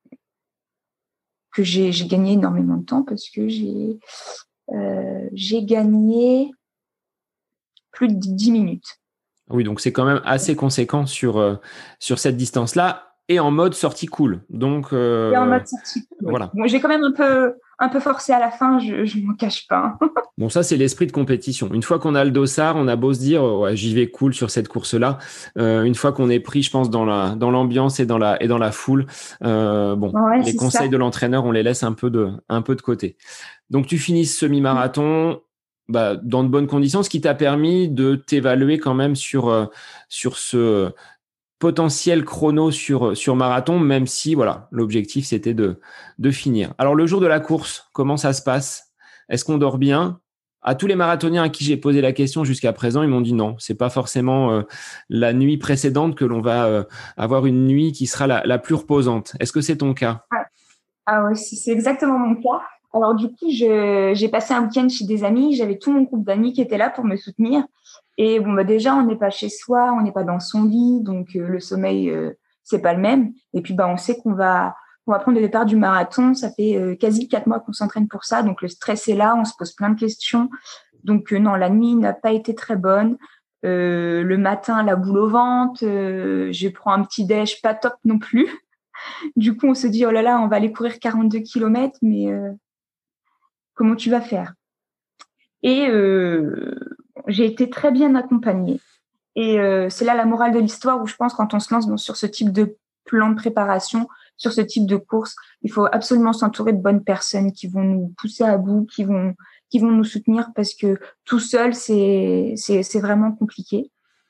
que j'ai j'ai gagné énormément de temps parce que j'ai euh, j'ai gagné plus de dix minutes. Oui, donc c'est quand même assez conséquent sur euh, sur cette distance-là et en mode sortie cool. Donc euh, et en mode sortie cool. Oui. Voilà. Bon, j'ai quand même un peu un peu forcé à la fin, je je m'en cache pas. Bon, ça, c'est l'esprit de compétition. Une fois qu'on a le dossard, on a beau se dire, ouais, j'y vais cool sur cette course-là. Euh, une fois qu'on est pris, je pense, dans la, dans l'ambiance et dans la, et dans la foule, euh, bon, Ouais, les c'est conseils ça. de l'entraîneur, on les laisse un peu de, un peu de côté. Donc, tu finis ce semi-marathon, bah, dans de bonnes conditions, ce qui t'a permis de t'évaluer quand même sur, euh, sur ce potentiel chrono sur, sur marathon, même si, voilà, l'objectif, c'était de, de finir. Alors, le jour de la course, comment ça se passe? Est-ce qu'on dort bien? À tous les marathoniens à qui j'ai posé la question jusqu'à présent, ils m'ont dit non, c'est pas forcément euh, la nuit précédente que l'on va euh, avoir une nuit qui sera la, la plus reposante. Est-ce que c'est ton cas? Ah, ah ouais, c'est c'est exactement mon cas. Alors du coup, je, j'ai passé un week-end chez des amis. J'avais tout mon groupe d'amis qui était là pour me soutenir. Et bon, bah déjà, on n'est pas chez soi, on n'est pas dans son lit, donc euh, le sommeil, euh, c'est pas le même. Et puis, bah, on sait qu'on va, on va prendre le départ du marathon. Ça fait euh, quasi quatre mois qu'on s'entraîne pour ça, donc le stress est là. On se pose plein de questions. Donc euh, non, la nuit n'a pas été très bonne. Euh, le matin, la boule au ventre. Euh, je prends un petit déj pas top non plus. Du coup, on se dit oh là là, on va aller courir quarante-deux kilomètres, mais euh, comment tu vas faire? Et euh, j'ai été très bien accompagnée. Et euh, c'est là la morale de l'histoire où je pense quand on se lance dans, sur ce type de plan de préparation, sur ce type de course, il faut absolument s'entourer de bonnes personnes qui vont nous pousser à bout, qui vont qui vont nous soutenir parce que tout seul c'est c'est c'est vraiment compliqué.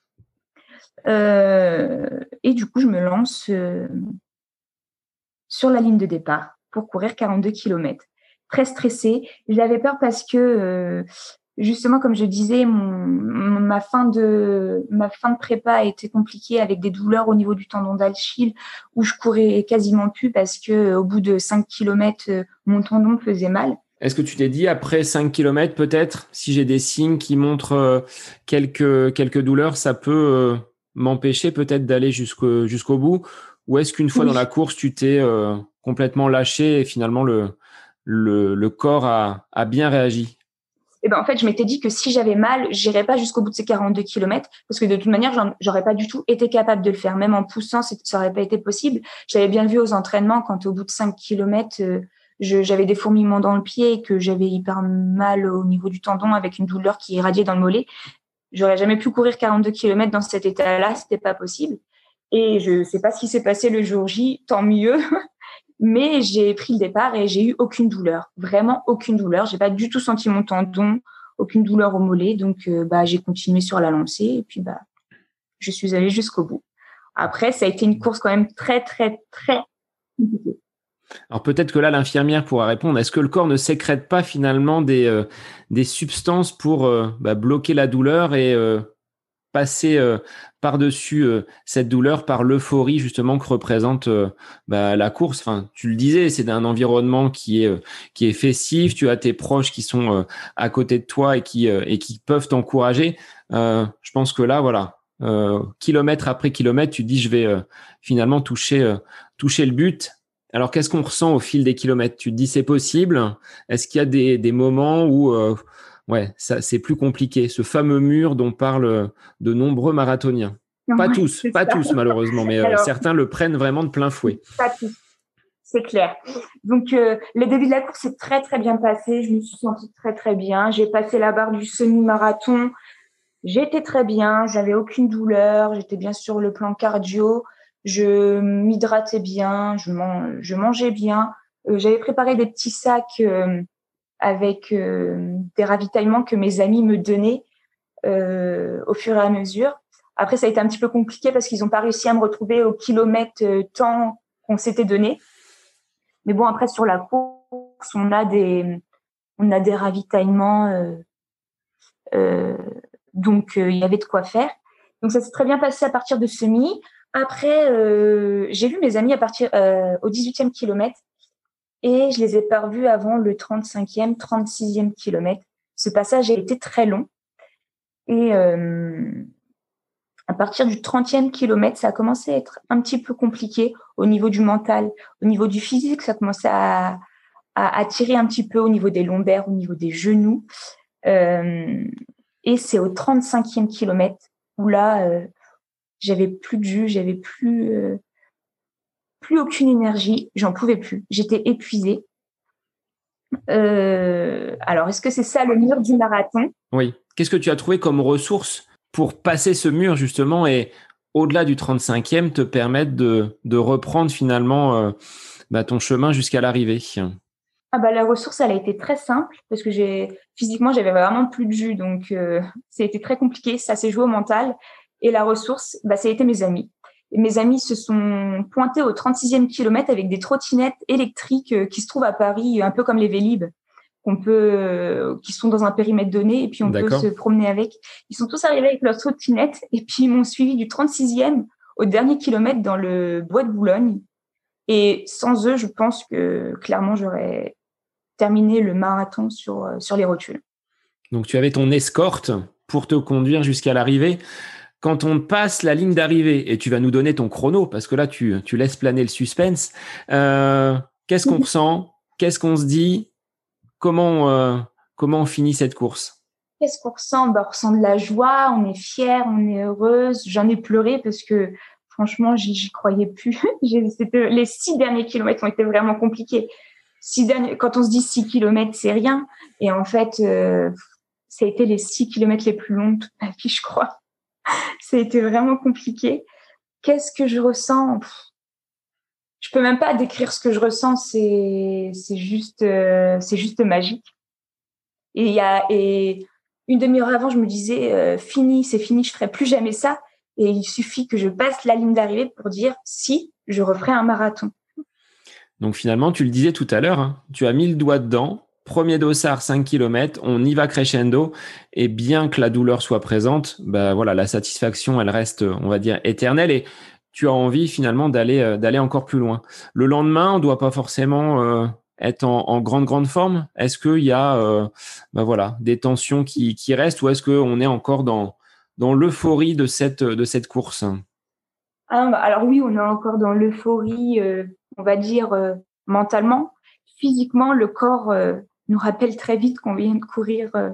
Euh, et du coup, je me lance euh, sur la ligne de départ pour courir quarante-deux kilomètres. Très stressée. J'avais peur parce que euh, justement, comme je disais, mon, mon, ma fin de ma fin de prépa a été compliquée avec des douleurs au niveau du tendon d'Achille où je courais quasiment plus parce que au bout de cinq kilomètres, mon tendon faisait mal. Est-ce que tu t'es dit après cinq kilomètres, peut-être, si j'ai des signes qui montrent euh, quelques, quelques douleurs, ça peut euh, m'empêcher peut-être d'aller jusqu'au, jusqu'au bout? Ou est-ce qu'une fois Oui. dans la course, tu t'es euh, complètement lâché et finalement le, le, le corps a, a bien réagi? Et ben en fait, je m'étais dit que si j'avais mal, j'irais pas jusqu'au bout de ces quarante-deux kilomètres parce que de toute manière, j'en, j'aurais pas du tout été capable de le faire. Même en poussant, ça aurait pas été possible. J'avais bien vu aux entraînements quand au bout de cinq kilomètres, euh, je, j'avais des fourmillements dans le pied et que j'avais hyper mal au niveau du tendon avec une douleur qui irradiait dans le mollet. J'aurais jamais pu courir quarante-deux kilomètres dans cet état-là, c'était pas possible. Et je sais pas ce qui s'est passé le jour J, tant mieux. Mais j'ai pris le départ et j'ai eu aucune douleur, vraiment aucune douleur. J'ai pas du tout senti mon tendon, aucune douleur au mollet. Donc, euh, bah, j'ai continué sur la lancée et puis, bah, je suis allée jusqu'au bout. Après, ça a été une course quand même très, très, très compliquée. Alors peut-être que là, l'infirmière pourra répondre. Est-ce que le corps ne sécrète pas finalement des, euh, des substances pour euh, bah, bloquer la douleur et euh, passer euh, par-dessus euh, cette douleur par l'euphorie justement que représente euh, bah, la course. Enfin, tu le disais, c'est un environnement qui est euh, qui est festif. Tu as tes proches qui sont euh, à côté de toi et qui euh, et qui peuvent t'encourager. Euh, je pense que là, voilà, euh, kilomètre après kilomètre, tu te dis je vais euh, finalement toucher euh, toucher le but. Alors, qu'est-ce qu'on ressent au fil des kilomètres? Tu te dis c'est possible? Est-ce qu'il y a des des moments où euh, ouais, ça, c'est plus compliqué. Ce fameux mur dont parlent de nombreux marathoniens. Pas Ouais, tous, c'est pas ça. tous malheureusement, mais euh, Alors, certains le prennent vraiment de plein fouet. pas tous, c'est clair. Donc, euh, le début de la course s'est très, très bien passé. Je me suis sentie très, très bien. J'ai passé la barre du semi-marathon. J'étais très bien. J'avais aucune douleur. J'étais bien sur le plan cardio. Je m'hydratais bien. Je, man- je mangeais bien. Euh, j'avais préparé des petits sacs euh, avec euh, des ravitaillements que mes amis me donnaient euh, au fur et à mesure. Après, ça a été un petit peu compliqué parce qu'ils n'ont pas réussi à me retrouver au kilomètre euh, temps qu'on s'était donné. Mais bon, après, sur la course, on a des, on a des ravitaillements. Euh, euh, donc, euh, il y avait de quoi faire. Donc, ça s'est très bien passé à partir de semi. Après, euh, j'ai vu mes amis à partir euh, au dix-huitième kilomètre et je les ai pas revus avant le trente-cinquième, trente-sixième kilomètre. Ce passage a été très long. Et euh, à partir du trentième kilomètre, ça a commencé à être un petit peu compliqué au niveau du mental, au niveau du physique, ça commençait à, à, à tirer un petit peu au niveau des lombaires, au niveau des genoux. Euh, et c'est au trente-cinquième kilomètre où là, euh, j'avais plus de jus, j'avais plus, euh, plus aucune énergie, j'en pouvais plus, j'étais épuisée. Euh, alors, est-ce que c'est ça le mur du marathon? Oui. Qu'est-ce que tu as trouvé comme ressource pour passer ce mur justement et au-delà du trente-cinquième te permettre de, de reprendre finalement euh, bah, ton chemin jusqu'à l'arrivée? Ah bah la ressource, elle a été très simple parce que j'ai physiquement j'avais vraiment plus de jus, donc euh, ça a été très compliqué. Ça s'est joué au mental. Et la ressource, bah ça a été mes amis. Et mes amis se sont pointés au trente-sixième kilomètre avec des trottinettes électriques euh, qui se trouvent à Paris, un peu comme les Vélib, qu'on peut, euh, qui sont dans un périmètre donné et puis on peut D'accord. se promener avec. Ils sont tous arrivés avec leurs trottinettes et puis ils m'ont suivi du trente-sixième au dernier kilomètre dans le bois de Boulogne. Et sans eux, je pense que clairement j'aurais terminer le marathon sur, sur les rotules. Donc tu avais ton escorte pour te conduire jusqu'à l'arrivée. Quand on passe la ligne d'arrivée, et tu vas nous donner ton chrono, parce que là, tu, tu laisses planer le suspense, euh, qu'est-ce qu'on ressent? Qu'est-ce qu'on se dit? Comment, euh, comment on finit cette course? Qu'est-ce qu'on ressent? Ben, on ressent de la joie, on est fière, on est heureuse. J'en ai pleuré parce que franchement, j'y, j'y croyais plus. C'était, les six derniers kilomètres ont été vraiment compliqués. Six derniers, quand on se dit six kilomètres, c'est rien. Et en fait, euh, ça a été les six kilomètres les plus longs de toute ma vie, je crois. Ça a été vraiment compliqué. Qu'est-ce que je ressens? Je peux même pas décrire ce que je ressens. C'est, c'est juste, euh, c'est juste magique. Et il y a, et une demi-heure avant, je me disais, euh, fini, c'est fini, je ferai plus jamais ça. Et il suffit que je passe la ligne d'arrivée pour dire, si, je referai un marathon. Donc finalement, tu le disais tout à l'heure, hein, tu as mis le doigt dedans. Premier dossard, cinq kilomètres, on y va crescendo. Et bien que la douleur soit présente, bah voilà, la satisfaction, elle reste, on va dire, éternelle. Et tu as envie finalement d'aller euh, d'aller encore plus loin. Le lendemain, on doit pas forcément euh, être en, en grande grande forme. Est-ce qu'il y a euh, bah voilà, des tensions qui, qui restent ou est-ce qu'on est encore dans, dans l'euphorie de cette, de cette course? Ah, bah, alors oui, on est encore dans l'euphorie, euh, on va dire, euh, mentalement. Physiquement, le corps euh, nous rappelle très vite qu'on vient de courir euh,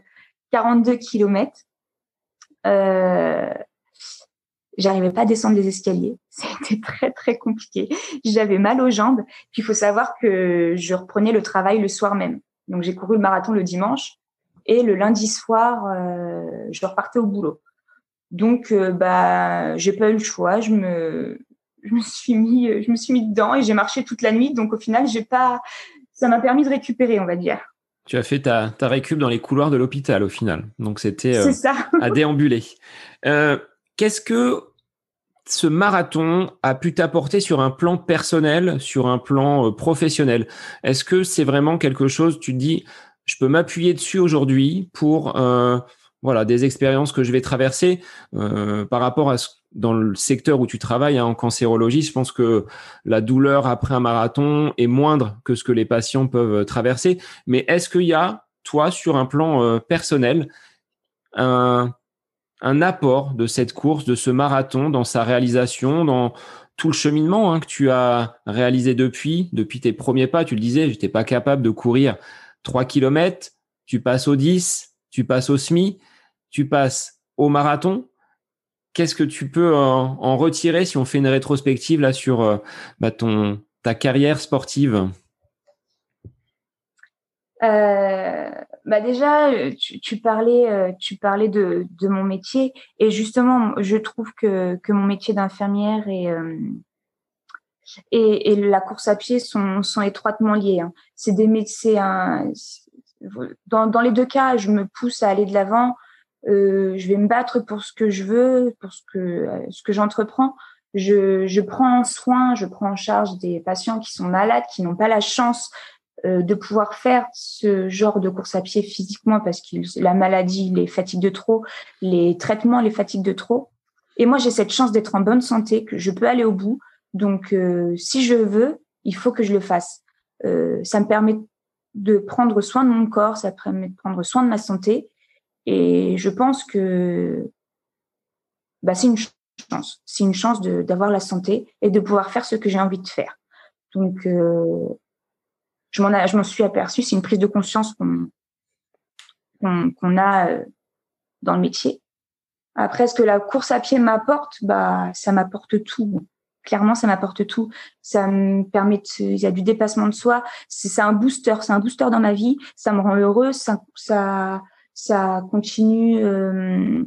quarante-deux kilomètres. Euh, j'arrivais pas à descendre les escaliers. C'était très, très compliqué. J'avais mal aux jambes. Puis, il faut savoir que je reprenais le travail le soir même. Donc, j'ai couru le marathon le dimanche et le lundi soir, euh, je repartais au boulot. Donc, euh, bah, j'ai pas eu le choix. Je me, je me suis mis, je me suis mis dedans et j'ai marché toute la nuit. Donc, au final, j'ai pas, ça m'a permis de récupérer, on va dire. Tu as fait ta, ta récup dans les couloirs de l'hôpital au final. Donc, c'était euh, C'est ça. à déambuler. Euh, qu'est-ce que ce marathon a pu t'apporter sur un plan personnel, sur un plan euh, professionnel? Est-ce que c'est vraiment quelque chose, tu te dis, je peux m'appuyer dessus aujourd'hui pour euh, voilà, des expériences que je vais traverser euh, par rapport à ce, dans le secteur où tu travailles, hein, en cancérologie, je pense que la douleur après un marathon est moindre que ce que les patients peuvent traverser. Mais est-ce qu'il y a, toi, sur un plan euh, personnel, un un apport de cette course, de ce marathon dans sa réalisation, dans tout le cheminement, hein, que tu as réalisé depuis, depuis tes premiers pas? Tu le disais, je n'étais pas capable de courir trois kilomètres, tu passes au dix, tu passes au semi, tu passes au marathon. Qu'est-ce que tu peux en, en retirer si on fait une rétrospective là sur euh, bah, ton, ta carrière sportive? Euh, bah déjà, tu, tu parlais, euh, tu parlais de, de mon métier et justement, je trouve que, que mon métier d'infirmière et, euh, et, et la course à pied sont, sont étroitement liés. Hein. C'est des métiers, un, dans, dans les deux cas, je me pousse à aller de l'avant. Euh, je vais me battre pour ce que je veux, pour ce que, ce que j'entreprends. Je, je prends soin, je prends en charge des patients qui sont malades, qui n'ont pas la chance euh, de pouvoir faire ce genre de course à pied physiquement parce que la maladie les fatigue de trop, les traitements les fatiguent de trop. Et moi, j'ai cette chance d'être en bonne santé, que je peux aller au bout. Donc, euh, si je veux, il faut que je le fasse. Euh, ça me permet de prendre soin de mon corps, ça permet de prendre soin de ma santé. Et je pense que bah, c'est une chance. C'est une chance de, d'avoir la santé et de pouvoir faire ce que j'ai envie de faire. Donc, euh, je m'en, a, je m'en suis aperçue. C'est une prise de conscience qu'on, qu'on, qu'on a euh, dans le métier. Après, ce que la course à pied m'apporte, bah, ça m'apporte tout. Clairement, ça m'apporte tout. Ça me permet de, il y a du dépassement de soi. C'est, c'est un booster, c'est un booster dans ma vie. Ça me rend heureuse. Ça, ça, ça continue. Euh,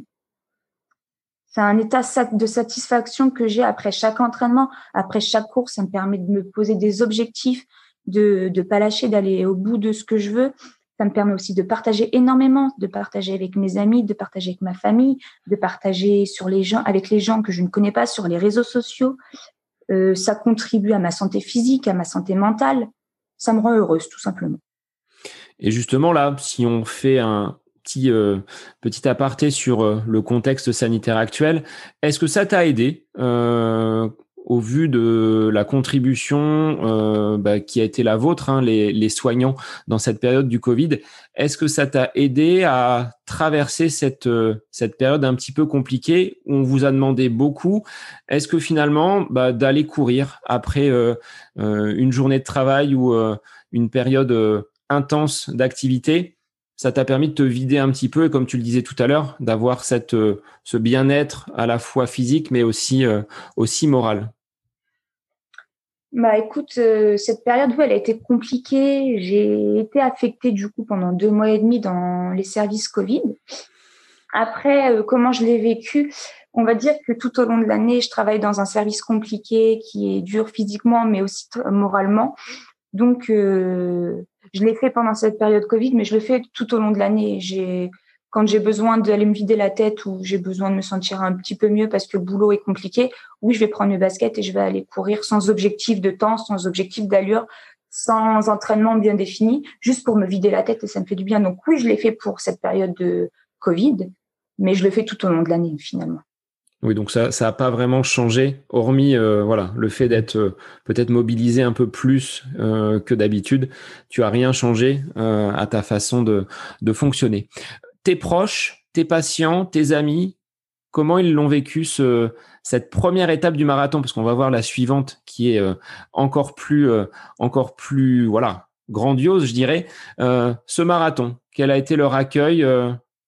c'est un état de satisfaction que j'ai après chaque entraînement, après chaque course. Ça me permet de me poser des objectifs, de de pas lâcher, d'aller au bout de ce que je veux. Ça me permet aussi de partager énormément, de partager avec mes amis, de partager avec ma famille, de partager sur les gens, avec les gens que je ne connais pas sur les réseaux sociaux. Euh, ça contribue à ma santé physique, à ma santé mentale. Ça me rend heureuse, tout simplement. Et justement, là, si on fait un petit, euh, petit aparté sur euh, le contexte sanitaire actuel, est-ce que ça t'a aidé euh, au vu de la contribution euh, bah, qui a été la vôtre, hein, les, les soignants, dans cette période du Covid? Est-ce que ça t'a aidé à traverser cette, euh, cette période un petit peu compliquée où on vous a demandé beaucoup? Est-ce que finalement, bah, d'aller courir après euh, euh, une journée de travail ou euh, une période euh, intense d'activité, ça t'a permis de te vider un petit peu et, comme tu le disais tout à l'heure, d'avoir cette, euh, ce bien-être à la fois physique mais aussi, euh, aussi moral? Bah écoute, euh, cette période où elle a été compliquée, j'ai été affectée du coup pendant deux mois et demi dans les services Covid. Après, euh, comment je l'ai vécu? On va dire que tout au long de l'année, je travaille dans un service compliqué qui est dur physiquement mais aussi t- moralement. Donc, euh, je l'ai fait pendant cette période Covid, mais je le fais tout au long de l'année. J'ai, quand j'ai besoin d'aller me vider la tête ou j'ai besoin de me sentir un petit peu mieux parce que le boulot est compliqué, oui, je vais prendre mes baskets et je vais aller courir sans objectif de temps, sans objectif d'allure, sans entraînement bien défini, juste pour me vider la tête et ça me fait du bien. Donc oui, je l'ai fait pour cette période de Covid, mais je le fais tout au long de l'année finalement. Oui, donc ça, ça a pas vraiment changé, hormis euh, voilà le fait d'être euh, peut-être mobilisé un peu plus euh, que d'habitude. Tu as rien changé euh, à ta façon de de fonctionner. Tes proches, tes patients, tes amis, comment ils l'ont vécu ce cette première étape du marathon? Parce qu'on va voir la suivante qui est euh, encore plus euh, encore plus voilà grandiose, je dirais. Euh, ce marathon, quel a été leur accueil? euh,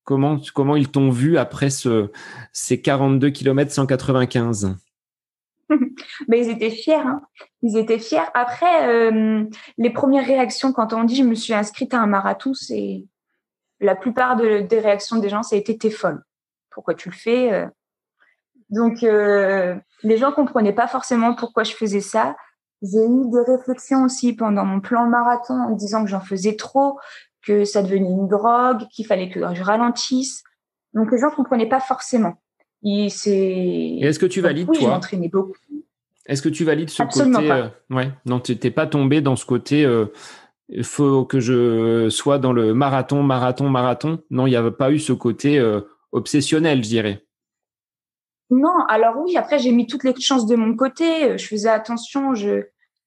Comment, comment ils t'ont vu après ce, ces quarante-deux kilomètres cent quatre-vingt-quinze? Mais ils étaient fiers, hein. Ils étaient fiers. Après, euh, les premières réactions quand on dit je me suis inscrite à un marathon, c'est la plupart de, des réactions des gens, ça a été t'es folle. Pourquoi tu le fais? euh Donc, euh, les gens comprenaient pas forcément pourquoi je faisais ça. J'ai eu des réflexions aussi pendant mon plan marathon en me disant que j'en faisais trop, que ça devenait une drogue, qu'il fallait que je ralentisse. Donc, les gens comprenaient pas forcément. Et c'est... Et est-ce que tu Donc, valides, oui, je toi? m'entraînais beaucoup. Est-ce que tu valides ce Absolument côté euh, pas. ouais, non, tu t'es pas tombé dans ce côté euh, il faut que je sois dans le marathon, marathon, marathon. Non, il n'y avait pas eu ce côté euh, obsessionnel, je dirais. Non, alors oui, après, j'ai mis toutes les chances de mon côté. Je faisais attention. Je,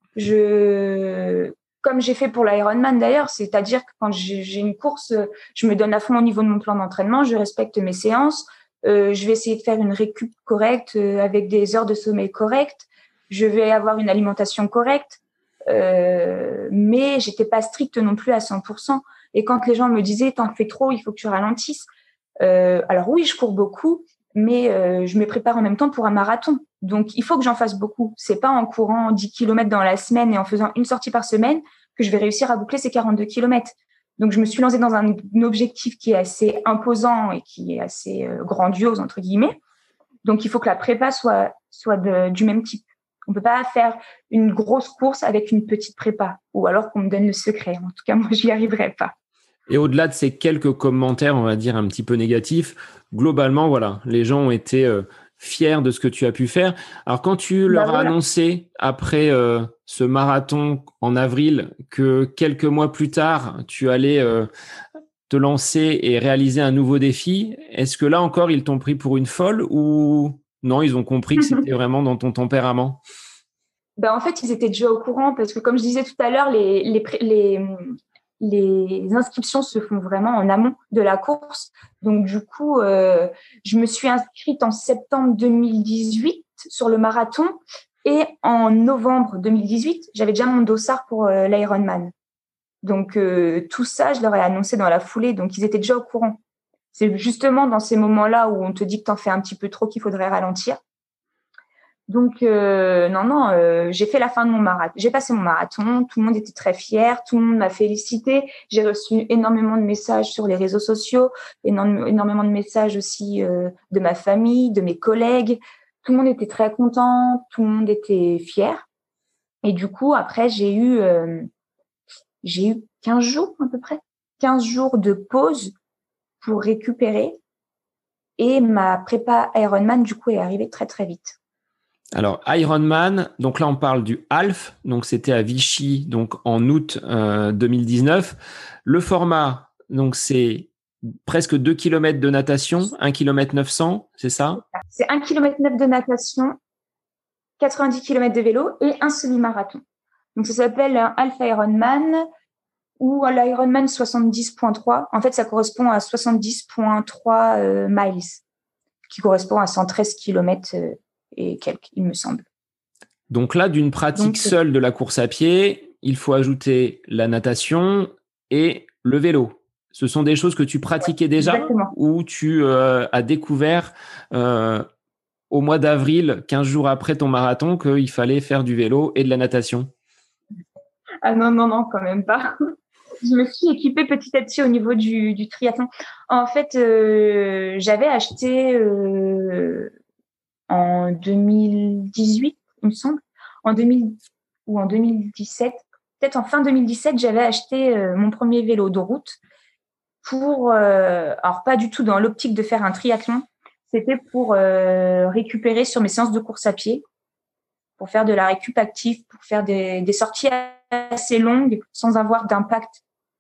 je, comme j'ai fait pour l'Ironman d'ailleurs, c'est-à-dire que quand j'ai j'ai une course, je me donne à fond au niveau de mon plan d'entraînement, je respecte mes séances, euh, je vais essayer de faire une récup correcte euh, avec des heures de sommeil correctes, je vais avoir une alimentation correcte, euh, mais j'étais pas stricte non plus à cent pour cent. Et quand les gens me disaient t'en fais trop, il faut que tu ralentisses. Euh, alors oui, je cours beaucoup, mais euh, je me prépare en même temps pour un marathon. Donc, il faut que j'en fasse beaucoup. C'est pas en courant dix kilomètres dans la semaine et en faisant une sortie par semaine que je vais réussir à boucler ces quarante-deux kilomètres. Donc, je me suis lancée dans un, un objectif qui est assez imposant et qui est assez euh, grandiose, entre guillemets. Donc, il faut que la prépa soit, soit de, du même type. On peut pas faire une grosse course avec une petite prépa, ou alors qu'on me donne le secret. En tout cas, moi, j'y arriverai pas. Et au-delà de ces quelques commentaires, on va dire un petit peu négatifs, globalement, voilà, les gens ont été euh, fiers de ce que tu as pu faire. Alors, quand tu Bah leur as voilà. annoncé après euh, ce marathon en avril que quelques mois plus tard, tu allais euh, te lancer et réaliser un nouveau défi, est-ce que là encore, ils t'ont pris pour une folle ou non, ils ont compris que c'était vraiment dans ton tempérament? Ben, en fait, ils étaient déjà au courant parce que, comme je disais tout à l'heure, les, les, les, les inscriptions se font vraiment en amont de la course. Donc, du coup, euh, je me suis inscrite en septembre deux mille dix-huit sur le marathon et en novembre deux mille dix-huit, j'avais déjà mon dossard pour euh, l'Ironman. Donc, euh, tout ça, je leur ai annoncé dans la foulée. Donc, ils étaient déjà au courant. C'est justement dans ces moments-là où on te dit que t'en fais un petit peu trop qu'il faudrait ralentir. Donc, euh, non, non, euh, j'ai fait la fin de mon marathon. J'ai passé mon marathon. Tout le monde était très fier. Tout le monde m'a félicité. J'ai reçu énormément de messages sur les réseaux sociaux, énorme, énormément de messages aussi euh, de ma famille, de mes collègues. Tout le monde était très content. Tout le monde était fier. Et du coup, après, j'ai eu, euh, j'ai eu quinze jours à peu près, quinze jours de pause pour récupérer. Et ma prépa Ironman, du coup, est arrivée très, très vite. Alors, Ironman, donc là, on parle du half, donc c'était à Vichy, donc en août euh, deux mille dix-neuf. Le format, donc c'est presque deux kilomètres de natation, un kilomètre neuf cents, c'est ça? C'est un kilomètre neuf de natation, quatre-vingt-dix kilomètres de vélo et un semi-marathon. Donc, ça s'appelle un Half Ironman ou l'Ironman soixante-dix virgule trois. En fait, ça correspond à soixante-dix virgule trois euh, miles, qui correspond à cent treize kilomètres euh, et quelques, il me semble. Donc là, d'une pratique Donc, seule de la course à pied, il faut ajouter la natation et le vélo. Ce sont des choses que tu pratiquais déjà exactement. ou tu euh, as découvert euh, au mois d'avril, quinze jours après ton marathon, qu'il fallait faire du vélo et de la natation? Ah non, non, non, quand même pas. Je me suis équipée petit à petit au niveau du, du triathlon. En fait, euh, j'avais acheté euh, en deux mille dix-huit, il me semble, en deux mille ou en deux mille dix-sept, peut-être en fin deux mille dix-sept, j'avais acheté euh, mon premier vélo de route pour, euh, alors pas du tout dans l'optique de faire un triathlon, c'était pour euh, récupérer sur mes séances de course à pied, pour faire de la récup active, pour faire des, des sorties assez longues sans avoir d'impact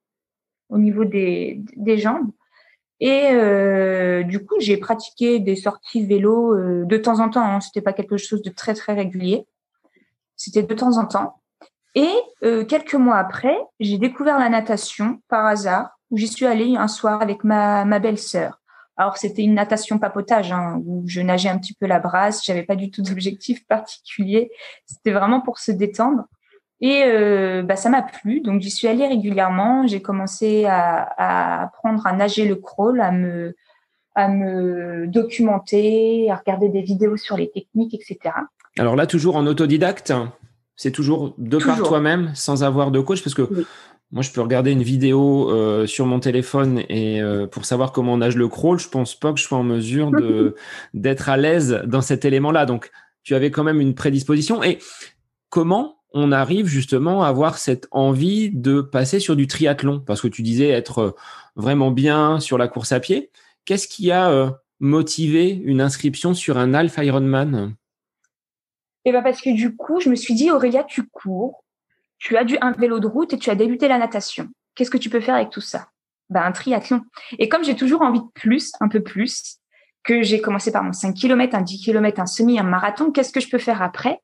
au niveau des, des jambes. Et euh, du coup, j'ai pratiqué des sorties vélo euh, de temps en temps. Hein. C'était pas quelque chose de très très régulier. C'était de temps en temps. Et euh, quelques mois après, j'ai découvert la natation par hasard, où j'y suis allée un soir avec ma, ma belle-sœur. Alors, c'était une natation papotage, hein, où je nageais un petit peu la brasse. J'avais pas du tout d'objectif particulier. C'était vraiment pour se détendre. Et euh, bah, ça m'a plu, donc j'y suis allée régulièrement. J'ai commencé à, à apprendre à nager le crawl, à me, à me documenter, à regarder des vidéos sur les techniques, et cetera. Alors là, toujours en autodidacte, c'est toujours de par Toujours. toi-même, sans avoir de coach, parce que Oui. moi, je peux regarder une vidéo euh, sur mon téléphone et euh, pour savoir comment on nage le crawl, je pense pas que je sois en mesure de d'être à l'aise dans cet élément-là. Donc, tu avais quand même une prédisposition. Et comment on arrive justement à avoir cette envie de passer sur du triathlon? Parce que tu disais être vraiment bien sur la course à pied. Qu'est-ce qui a euh, motivé une inscription sur un Half Ironman? Et ben parce que du coup, je me suis dit, Aurélia, tu cours, tu as du, un vélo de route et tu as débuté la natation. Qu'est-ce que tu peux faire avec tout ça? Ben, un triathlon. Et comme j'ai toujours envie de plus, un peu plus, que j'ai commencé par mon cinq kilomètres, un dix kilomètres, un semi, un marathon, qu'est-ce que je peux faire après?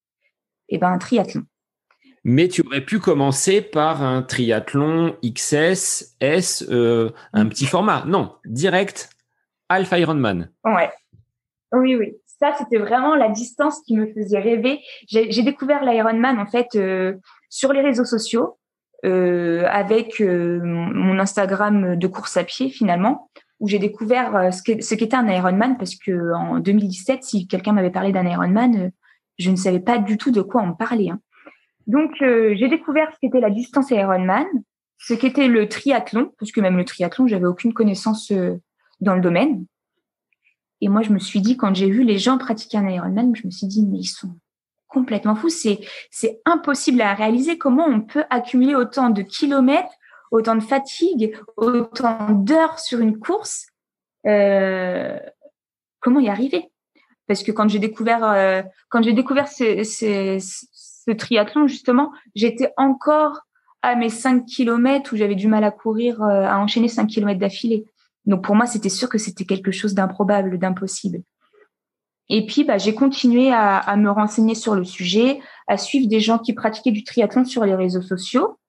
Et ben, un triathlon. Mais tu aurais pu commencer par un triathlon X S, S, euh, un petit format. Non, direct, Half Ironman. Ouais. Oui, oui. Ça, c'était vraiment la distance qui me faisait rêver. J'ai, j'ai découvert l'Ironman, en fait, euh, sur les réseaux sociaux, euh, avec euh, mon Instagram de course à pied, finalement, où j'ai découvert euh, ce, qu'est, ce qu'était un Ironman, parce que en deux mille dix-sept, si quelqu'un m'avait parlé d'un Ironman, euh, je ne savais pas du tout de quoi on me parlait. Hein. Donc, euh, j'ai découvert ce qu'était la distance Ironman, ce qu'était le triathlon, parce que même le triathlon, j'avais aucune connaissance euh, dans le domaine. Et moi, je me suis dit, quand j'ai vu les gens pratiquer un Ironman, je me suis dit, mais ils sont complètement fous. C'est, c'est impossible à réaliser. Comment on peut accumuler autant de kilomètres, autant de fatigue, autant d'heures sur une course? Euh, comment y arriver? Parce que quand j'ai découvert, euh, quand j'ai découvert ce, ce, ce triathlon, justement, j'étais encore à mes cinq kilomètres où j'avais du mal à courir, euh, à enchaîner cinq kilomètres d'affilée. Donc pour moi, c'était sûr que c'était quelque chose d'improbable, d'impossible. Et puis, bah, j'ai continué à, à me renseigner sur le sujet, à suivre des gens qui pratiquaient du triathlon sur les réseaux sociaux.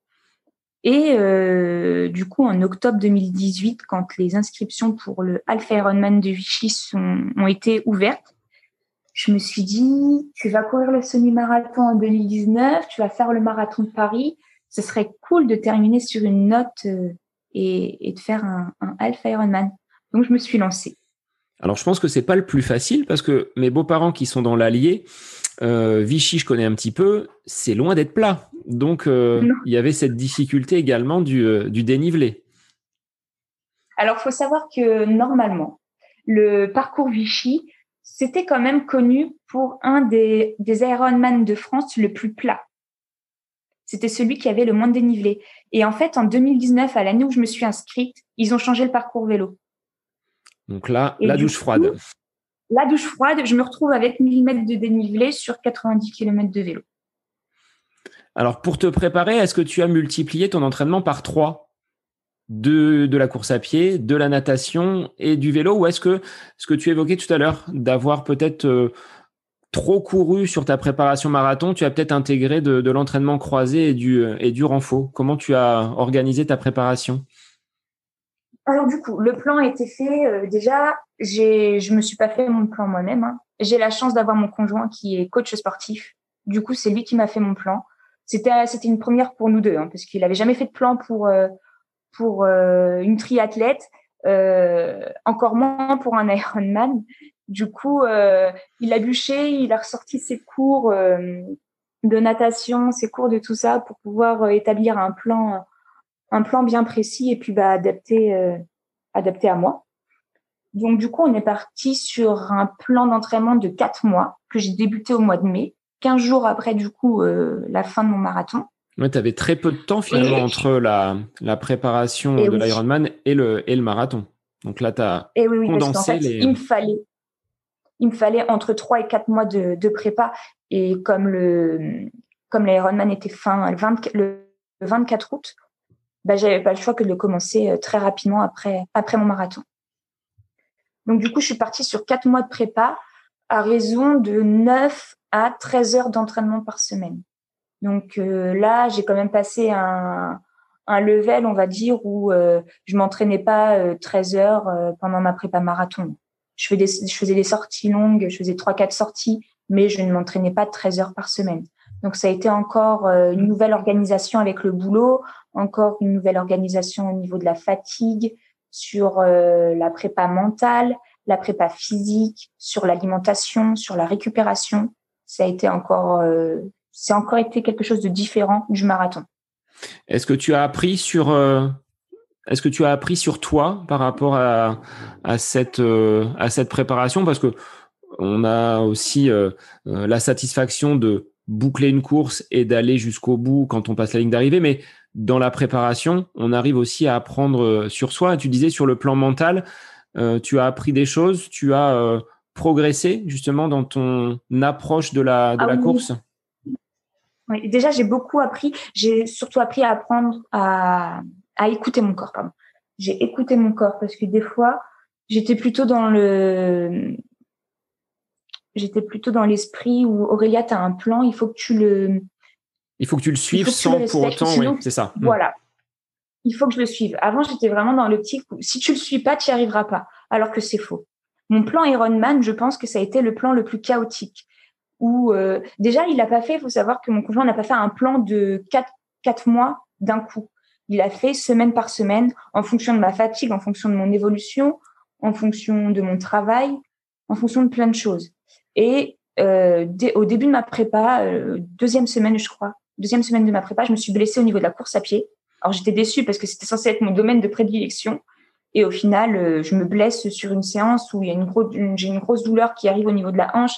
Et euh, du coup, en octobre deux mille dix-huit, quand les inscriptions pour le Half Ironman de Vichy sont, ont été ouvertes, je me suis dit, tu vas courir le semi-marathon en deux mille dix-neuf, tu vas faire le marathon de Paris. Ce serait cool de terminer sur une note euh, et, et de faire un, un Half Ironman. Donc, je me suis lancée. Alors, je pense que c'est pas le plus facile parce que mes beaux-parents qui sont dans l'Allier, euh, Vichy, je connais un petit peu, c'est loin d'être plat. Donc, euh, Non. il y avait cette difficulté également du, euh, du dénivelé. Alors, il faut savoir que normalement, le parcours Vichy, c'était quand même connu pour un des, des Ironman de France le plus plat. C'était celui qui avait le moins de dénivelé. Et en fait, en deux mille dix-neuf, à l'année où je me suis inscrite, ils ont changé le parcours vélo. Donc là, Et la du douche coup, froide. la douche froide, je me retrouve avec mille mètres de dénivelé sur quatre-vingt-dix kilomètres de vélo. Alors, pour te préparer, est-ce que tu as multiplié ton entraînement par trois de, de la course à pied, de la natation et du vélo? Ou est-ce que ce que tu évoquais tout à l'heure, d'avoir peut-être euh, trop couru sur ta préparation marathon, tu as peut-être intégré de, de l'entraînement croisé et du, et du renfort? Comment tu as organisé ta préparation? Alors du coup, le plan a été fait. Euh, déjà, j'ai, je me suis pas fait mon plan moi-même. Hein. J'ai la chance d'avoir mon conjoint qui est coach sportif. Du coup, c'est lui qui m'a fait mon plan. C'était, c'était une première pour nous deux, hein, parce qu'il avait jamais fait de plan pour euh, pour euh, une triathlète, euh, encore moins pour un Ironman. Du coup, euh, il a bûché, il a ressorti ses cours euh, de natation, ses cours de tout ça pour pouvoir euh, établir un plan, un plan bien précis et puis bah adapté, euh, adapté à moi. Donc du coup, on est parti sur un plan d'entraînement de quatre mois que j'ai débuté au mois de mai, quinze jours après du coup euh, la fin de mon marathon. Ouais, tu avais très peu de temps finalement Et, entre la, la préparation et de oui, l'Ironman et le, et le marathon. Donc là, tu as et oui, oui, parce qu'en condensé fait, les... il me fallait il me fallait entre trois et quatre mois de, de prépa. Et comme le, comme l'Ironman était fin, le, vingt, le vingt-quatre août, bah, j'avais pas le choix que de le commencer très rapidement après, après mon marathon. Donc, du coup, je suis partie sur quatre mois de prépa à raison de neuf à treize heures d'entraînement par semaine. Donc, euh, là, j'ai quand même passé un, un level, on va dire, où euh, je m'entraînais pas euh, treize heures euh, pendant ma prépa marathon. Je faisais, des, je faisais des sorties longues, je faisais trois quatre sorties, mais je ne m'entraînais pas treize heures par semaine. Donc, ça a été encore euh, une nouvelle organisation avec le boulot, encore une nouvelle organisation au niveau de la fatigue, sur euh, la prépa mentale, la prépa physique, sur l'alimentation, sur la récupération. Ça a été encore, euh, c'est encore été quelque chose de différent du marathon. Est-ce que tu as appris sur, euh, est-ce que tu as appris sur toi par rapport à, à cette, euh, à cette préparation? Parce que on a aussi euh, euh, la satisfaction de boucler une course et d'aller jusqu'au bout quand on passe la ligne d'arrivée, mais dans la préparation, on arrive aussi à apprendre sur soi. Tu disais sur le plan mental, euh, tu as appris des choses, tu as euh, progressé justement dans ton approche de la, de Ah la oui. course. Oui, déjà, j'ai beaucoup appris. J'ai surtout appris à apprendre à, à écouter mon corps, pardon. J'ai écouté mon corps parce que des fois, j'étais plutôt dans le, j'étais plutôt dans l'esprit où Aurélia, tu as un plan, il faut que tu le, il faut que tu le suives tu sans le pour autant, sinon, oui, c'est ça. Voilà. Il faut que je le suive. Avant, j'étais vraiment dans l'optique où si tu le suis pas, tu n'y arriveras pas. Alors que c'est faux. Mon plan Ironman, je pense que ça a été le plan le plus chaotique. Où euh, déjà, il n'a pas fait, il faut savoir que mon conjoint n'a pas fait un plan de quatre, quatre mois d'un coup. Il a fait semaine par semaine, en fonction de ma fatigue, en fonction de mon évolution, en fonction de mon travail, en fonction de plein de choses. Et euh, dès, au début de ma prépa, euh, deuxième semaine, je crois, deuxième semaine de ma prépa, je me suis blessée au niveau de la course à pied. Alors, j'étais déçue parce que c'était censé être mon domaine de prédilection. Et au final, euh, je me blesse sur une séance où il y a une grosse, une, j'ai une grosse douleur qui arrive au niveau de la hanche.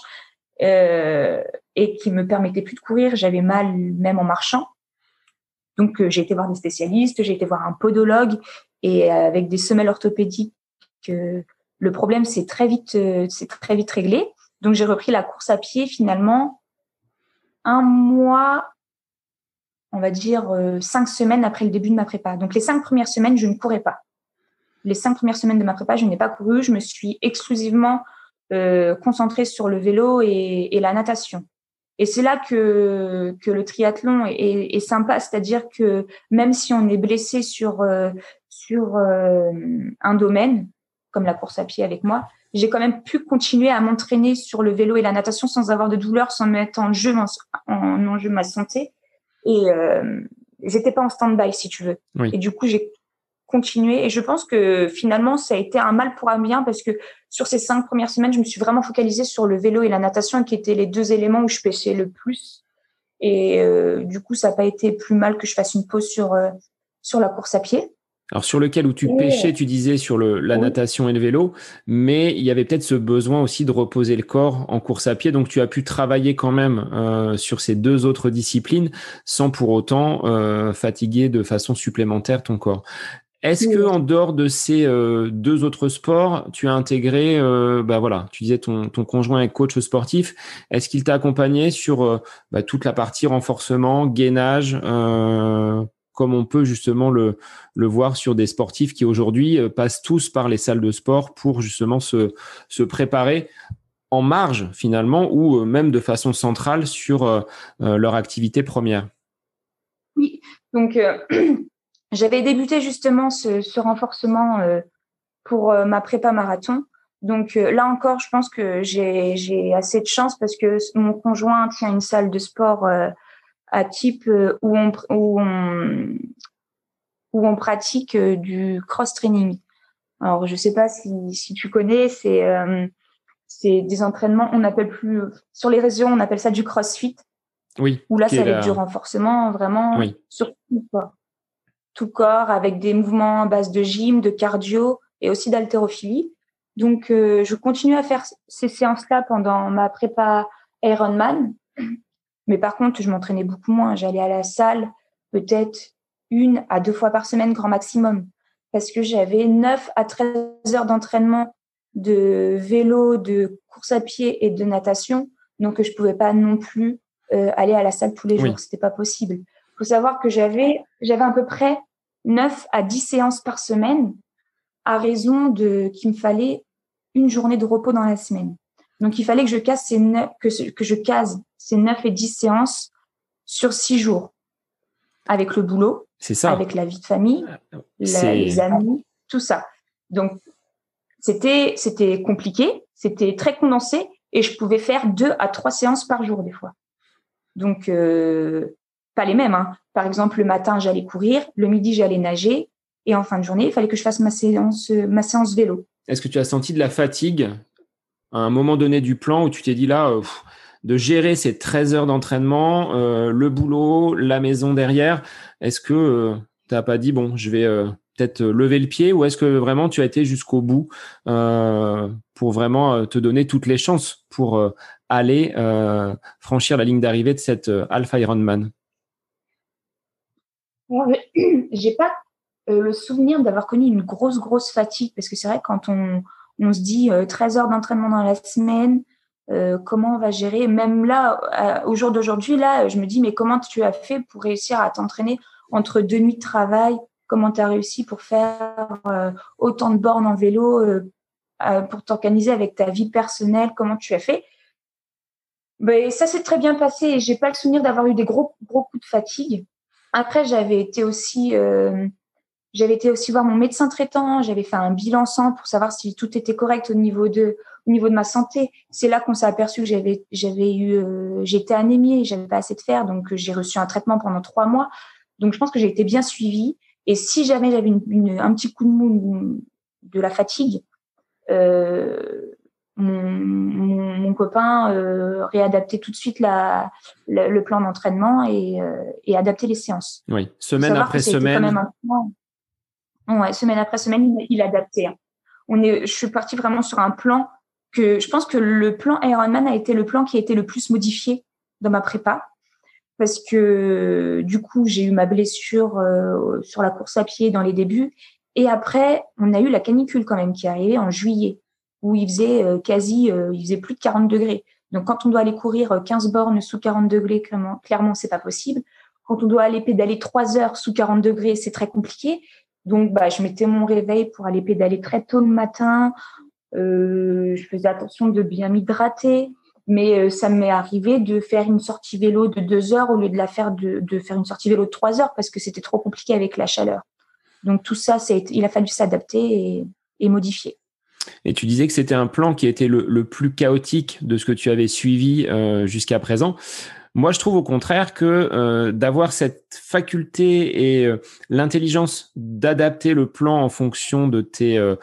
Euh, et qui me permettait plus de courir. J'avais mal même en marchant. Donc, euh, j'ai été voir des spécialistes, j'ai été voir un podologue et euh, avec des semelles orthopédiques, euh, le problème s'est très vite, euh, c'est très vite réglé. Donc, j'ai repris la course à pied finalement un mois, on va dire euh, cinq semaines après le début de ma prépa. Donc, les cinq premières semaines, je ne courais pas. Les cinq premières semaines de ma prépa, je n'ai pas couru. Je me suis exclusivement Euh, concentrée sur le vélo et, et la natation. Et c'est là que, que le triathlon est, est sympa, c'est-à-dire que même si on est blessé sur, euh, sur euh, un domaine, comme la course à pied avec moi, j'ai quand même pu continuer à m'entraîner sur le vélo et la natation sans avoir de douleur, sans mettre en jeu, en, en, en jeu ma santé. Et euh, j'étais pas en stand-by, si tu veux. Oui. Et du coup, j'ai continuer. Et je pense que finalement, ça a été un mal pour un bien parce que sur ces cinq premières semaines, je me suis vraiment focalisée sur le vélo et la natation qui étaient les deux éléments où je pêchais le plus. Et euh, du coup, ça n'a pas été plus mal que je fasse une pause sur, euh, sur la course à pied. Alors sur lequel où tu et... pêchais, tu disais sur le, la oui. natation et le vélo, mais il y avait peut-être ce besoin aussi de reposer le corps en course à pied. Donc tu as pu travailler quand même euh, sur ces deux autres disciplines sans pour autant euh, fatiguer de façon supplémentaire ton corps. Est-ce que en dehors de ces euh, deux autres sports, tu as intégré, euh, bah voilà, tu disais ton ton conjoint est coach sportif. Est-ce qu'il t'a accompagné sur euh, bah, toute la partie renforcement, gainage, euh, comme on peut justement le le voir sur des sportifs qui aujourd'hui euh, passent tous par les salles de sport pour justement se se préparer en marge finalement ou euh, même de façon centrale sur euh, euh, leur activité première. Oui, donc. Euh... J'avais débuté justement ce, ce renforcement euh, pour euh, ma prépa marathon. Donc euh, là encore, je pense que j'ai, j'ai assez de chance parce que mon conjoint tient une salle de sport euh, à type euh, où, on, où, on, où on pratique euh, du cross-training. Alors, je sais pas si, si tu connais, c'est, euh, c'est des entraînements, on appelle plus, sur les réseaux, on appelle ça du crossfit. Oui. Où là, ça va la... être du renforcement vraiment oui. sur tout corps. tout corps avec des mouvements à base de gym, de cardio et aussi d'haltérophilie. Donc, euh, je continue à faire ces séances-là pendant ma prépa Ironman. Mais par contre, je m'entraînais beaucoup moins. J'allais à la salle peut-être une à deux fois par semaine, grand maximum. Parce que j'avais neuf à treize heures d'entraînement de vélo, de course à pied et de natation. Donc, je pouvais pas non plus euh, aller à la salle tous les jours. Oui. C'était pas possible. Il faut savoir que j'avais, j'avais à peu près neuf à dix séances par semaine à raison de qu'il me fallait une journée de repos dans la semaine. Donc, il fallait que je case ces neuf, que, que je case ces neuf et dix séances sur six jours avec le boulot, c'est ça. avec la vie de famille, la, les amis, tout ça. Donc, c'était, c'était compliqué, c'était très condensé et je pouvais faire deux à trois séances par jour des fois. Donc, euh, pas les mêmes. Hein. Par exemple, le matin, j'allais courir, le midi, j'allais nager, et en fin de journée, il fallait que je fasse ma séance, ma séance vélo. Est-ce que tu as senti de la fatigue à un moment donné du plan où tu t'es dit là, euh, pff, de gérer ces treize heures d'entraînement, euh, le boulot, la maison derrière, est-ce que euh, tu n'as pas dit, bon, je vais euh, peut-être lever le pied, ou est-ce que vraiment tu as été jusqu'au bout euh, pour vraiment euh, te donner toutes les chances pour euh, aller euh, franchir la ligne d'arrivée de cette euh, Alpha Ironman? J'ai pas euh, le souvenir d'avoir connu une grosse, grosse fatigue, parce que c'est vrai que quand on, on se dit euh, treize heures d'entraînement dans la semaine, euh, comment on va gérer? Même là, euh, au jour d'aujourd'hui, là, je me dis, mais comment tu as fait pour réussir à t'entraîner entre deux nuits de travail? Comment tu as réussi pour faire euh, autant de bornes en vélo, euh, euh, pour t'organiser avec ta vie personnelle? Comment tu as fait? Ben, ça s'est très bien passé. J'ai pas le souvenir d'avoir eu des gros, gros coups de fatigue. Après, j'avais été aussi, euh, j'avais été aussi voir mon médecin traitant. J'avais fait un bilan sang pour savoir si tout était correct au niveau de, au niveau de ma santé. C'est là qu'on s'est aperçu que j'avais, j'avais eu, euh, j'étais anémiée, j'avais pas assez de fer, donc j'ai reçu un traitement pendant trois mois. Donc je pense que j'ai été bien suivie. Et si jamais j'avais une, une, un petit coup de mou, de la fatigue, euh, mon, mon, mon copain euh, réadaptait tout de suite la, la, le plan d'entraînement et, euh, et adapter les séances. Oui, semaine après semaine. Quand même un plan. Ouais, semaine après semaine, il, il adaptait. Hein. On est, je suis partie vraiment sur un plan que je pense que le plan Ironman a été le plan qui a été le plus modifié dans ma prépa. Parce que du coup, j'ai eu ma blessure euh, sur la course à pied dans les débuts. Et après, on a eu la canicule quand même qui est arrivée en juillet, où il faisait euh, quasi, euh, il faisait plus de quarante degrés. Donc, quand on doit aller courir quinze bornes sous quarante degrés, clairement, clairement, c'est pas possible. Quand on doit aller pédaler trois heures sous quarante degrés, c'est très compliqué. Donc, bah, je mettais mon réveil pour aller pédaler très tôt le matin. Euh, je faisais attention de bien m'hydrater. Mais euh, ça m'est arrivé de faire une sortie vélo de deux heures au lieu de la faire de, de faire une sortie vélo de trois heures parce que c'était trop compliqué avec la chaleur. Donc tout ça, c'est, il a fallu s'adapter et, et modifier. Et tu disais que c'était un plan qui était le, le plus chaotique de ce que tu avais suivi euh, jusqu'à présent. Moi, je trouve au contraire que euh, d'avoir cette faculté et euh, l'intelligence d'adapter le plan en fonction de tes euh,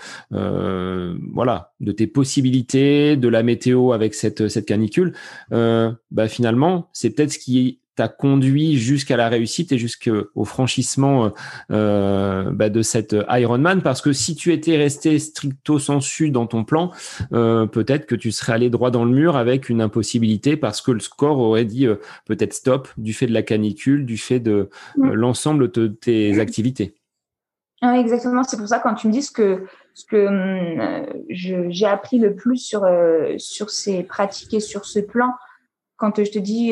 euh, voilà, de tes possibilités, de la météo avec cette cette canicule, euh, bah finalement, c'est peut-être ce qui t'a conduit jusqu'à la réussite et jusqu'au franchissement euh, bah de cette Ironman, parce que si tu étais resté stricto sensu dans ton plan, euh, peut-être que tu serais allé droit dans le mur avec une impossibilité parce que le score aurait dit euh, peut-être stop du fait de la canicule, du fait de euh, l'ensemble de tes activités. Ah, exactement, c'est pour ça quand tu me dis ce que ce que euh, je, j'ai appris le plus sur euh, sur ces pratiques et sur ce plan, quand je te dis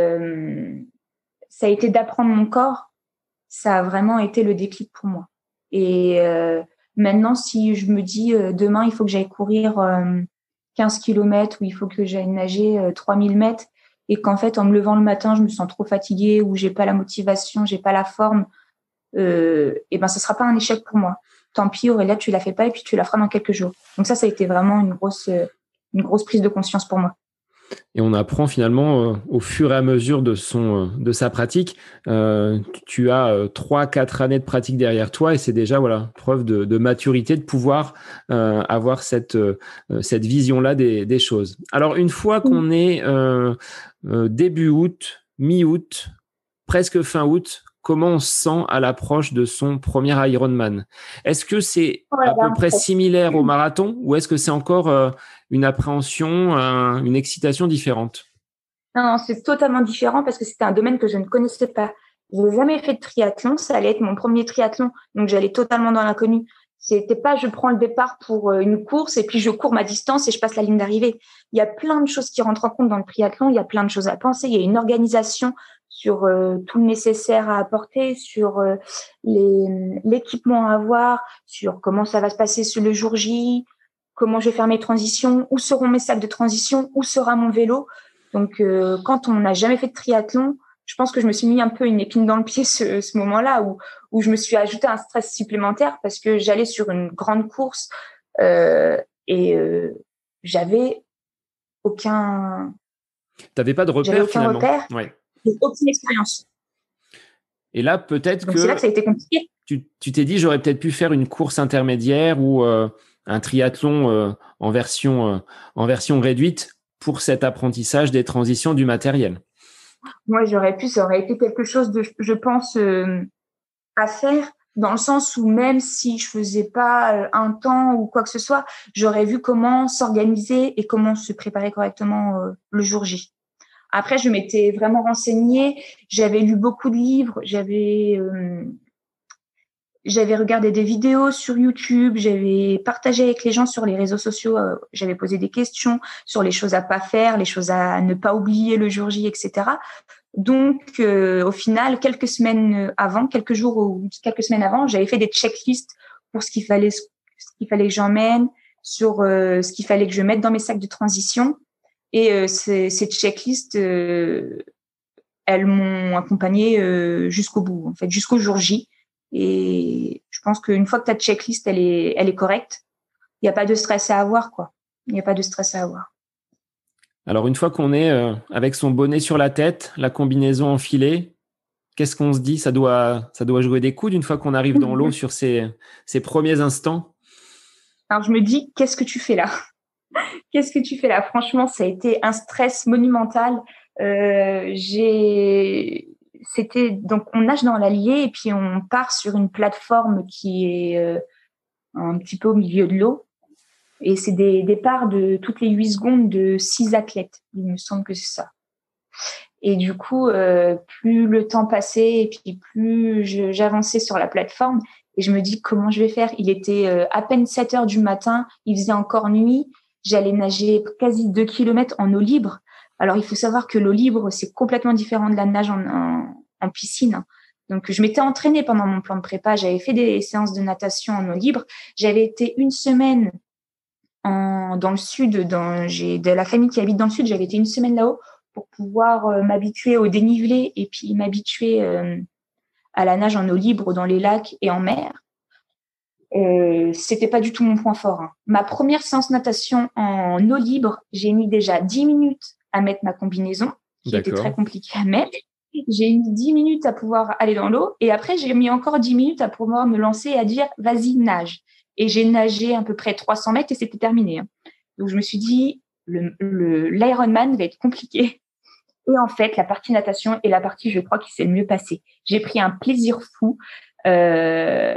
euh, ça a été d'apprendre mon corps, ça a vraiment été le déclic pour moi. Et euh, maintenant, si je me dis euh, demain, il faut que j'aille courir euh, quinze kilomètres ou il faut que j'aille nager euh, trois mille mètres et qu'en fait, en me levant le matin, je me sens trop fatiguée ou j'ai pas la motivation, j'ai pas la forme, euh, et ben, ce sera pas un échec pour moi. Tant pis, Aurélia, tu la fais pas et puis tu la feras dans quelques jours. Donc ça, ça a été vraiment une grosse, une grosse prise de conscience pour moi. Et on apprend finalement euh, au fur et à mesure de son euh, de sa pratique. Euh, tu as euh, trois quatre années de pratique derrière toi et c'est déjà voilà preuve de, de maturité de pouvoir euh, avoir cette euh, cette vision là des, des choses. Alors une fois qu'on est euh, euh, début août, mi-août, presque fin août, comment on se sent à l'approche de son premier Ironman? Est-ce que c'est Voilà. à peu près similaire au marathon ou est-ce que c'est encore euh, une appréhension, un, une excitation différente? Non, non, c'est totalement différent parce que c'était un domaine que je ne connaissais pas. Je n'ai jamais fait de triathlon, ça allait être mon premier triathlon, donc j'allais totalement dans l'inconnu. C'était pas je prends le départ pour une course et puis je cours ma distance et je passe la ligne d'arrivée. Il y a plein de choses qui rentrent en compte dans le triathlon, il y a plein de choses à penser, il y a une organisation sur euh, tout le nécessaire à apporter, sur euh, les, l'équipement à avoir, sur comment ça va se passer sur le jour J, comment je vais faire mes transitions, où seront mes sacs de transition, où sera mon vélo. Donc, euh, quand on n'a jamais fait de triathlon, je pense que je me suis mis un peu une épine dans le pied ce, ce moment-là où, où je me suis ajouté un stress supplémentaire parce que j'allais sur une grande course euh, et euh, j'avais aucun... T'avais pas de repère j'avais aucun finalement. repère. Ouais. j'ai aucune expérience. Et là, peut-être Donc, que, c'est là que ça a été compliqué. tu, tu t'es dit, j'aurais peut-être pu faire une course intermédiaire ou euh, un triathlon euh, en version euh, en version réduite pour cet apprentissage des transitions du matériel. Moi, j'aurais pu, ça aurait été quelque chose de, je pense, euh, à faire, dans le sens où même si je faisais pas euh, un temps ou quoi que ce soit, j'aurais vu comment s'organiser et comment se préparer correctement euh, le jour J. Après, je m'étais vraiment renseignée, j'avais lu beaucoup de livres, j'avais euh, j'avais regardé des vidéos sur YouTube, j'avais partagé avec les gens sur les réseaux sociaux, euh, j'avais posé des questions sur les choses à pas faire, les choses à ne pas oublier le jour J, et cetera. Donc, euh, au final, quelques semaines avant, quelques jours ou quelques semaines avant, j'avais fait des checklists pour ce qu'il fallait, ce qu'il fallait que j'emmène, sur euh, ce qu'il fallait que je mette dans mes sacs de transition. Et euh, ces, ces checklists, euh, elles m'ont accompagnée euh, jusqu'au bout, en fait, jusqu'au jour J. Et je pense qu'une fois que ta checklist, elle est, elle est correcte, il n'y a pas de stress à avoir, quoi. Il n'y a pas de stress à avoir. Alors, une fois qu'on est euh, avec son bonnet sur la tête, la combinaison enfilée, qu'est-ce qu'on se dit? Ça doit, ça doit jouer des coudes une fois qu'on arrive dans l'eau sur ces, ces premiers instants. Alors, je me dis, qu'est-ce que tu fais là? Qu'est-ce que tu fais là? Franchement, ça a été un stress monumental. Euh, j'ai, c'était donc on nage dans l'Allier et puis on part sur une plateforme qui est euh, un petit peu au milieu de l'eau. Et c'est des départs de toutes les huit secondes de six athlètes. Il me semble que c'est ça. Et du coup, euh, plus le temps passait et puis plus je, j'avançais sur la plateforme et je me dis comment je vais faire. Il était euh, à peine sept heures du matin, il faisait encore nuit. J'allais nager quasi deux kilomètres en eau libre. Alors, il faut savoir que l'eau libre, c'est complètement différent de la nage en, en, en piscine. Donc, je m'étais entraînée pendant mon plan de prépa. J'avais fait des séances de natation en eau libre. J'avais été une semaine en, dans le sud. Dans, j'ai de la famille qui habite dans le sud. J'avais été une semaine là-haut pour pouvoir euh, m'habituer au dénivelé et puis m'habituer euh, à la nage en eau libre dans les lacs et en mer. Euh, c'était pas du tout mon point fort. Hein. Ma première séance natation en eau libre, j'ai mis déjà dix minutes à mettre ma combinaison, qui D'accord. était très compliquée à mettre. J'ai mis dix minutes à pouvoir aller dans l'eau et après, j'ai mis encore dix minutes à pouvoir me lancer et à dire « vas-y, nage ». Et j'ai nagé à peu près trois cents mètres et c'était terminé. Hein. Donc, je me suis dit, le, le, l'Ironman va être compliqué. Et en fait, la partie natation est la partie, je crois, qui s'est le mieux passée. J'ai pris un plaisir fou. Euh,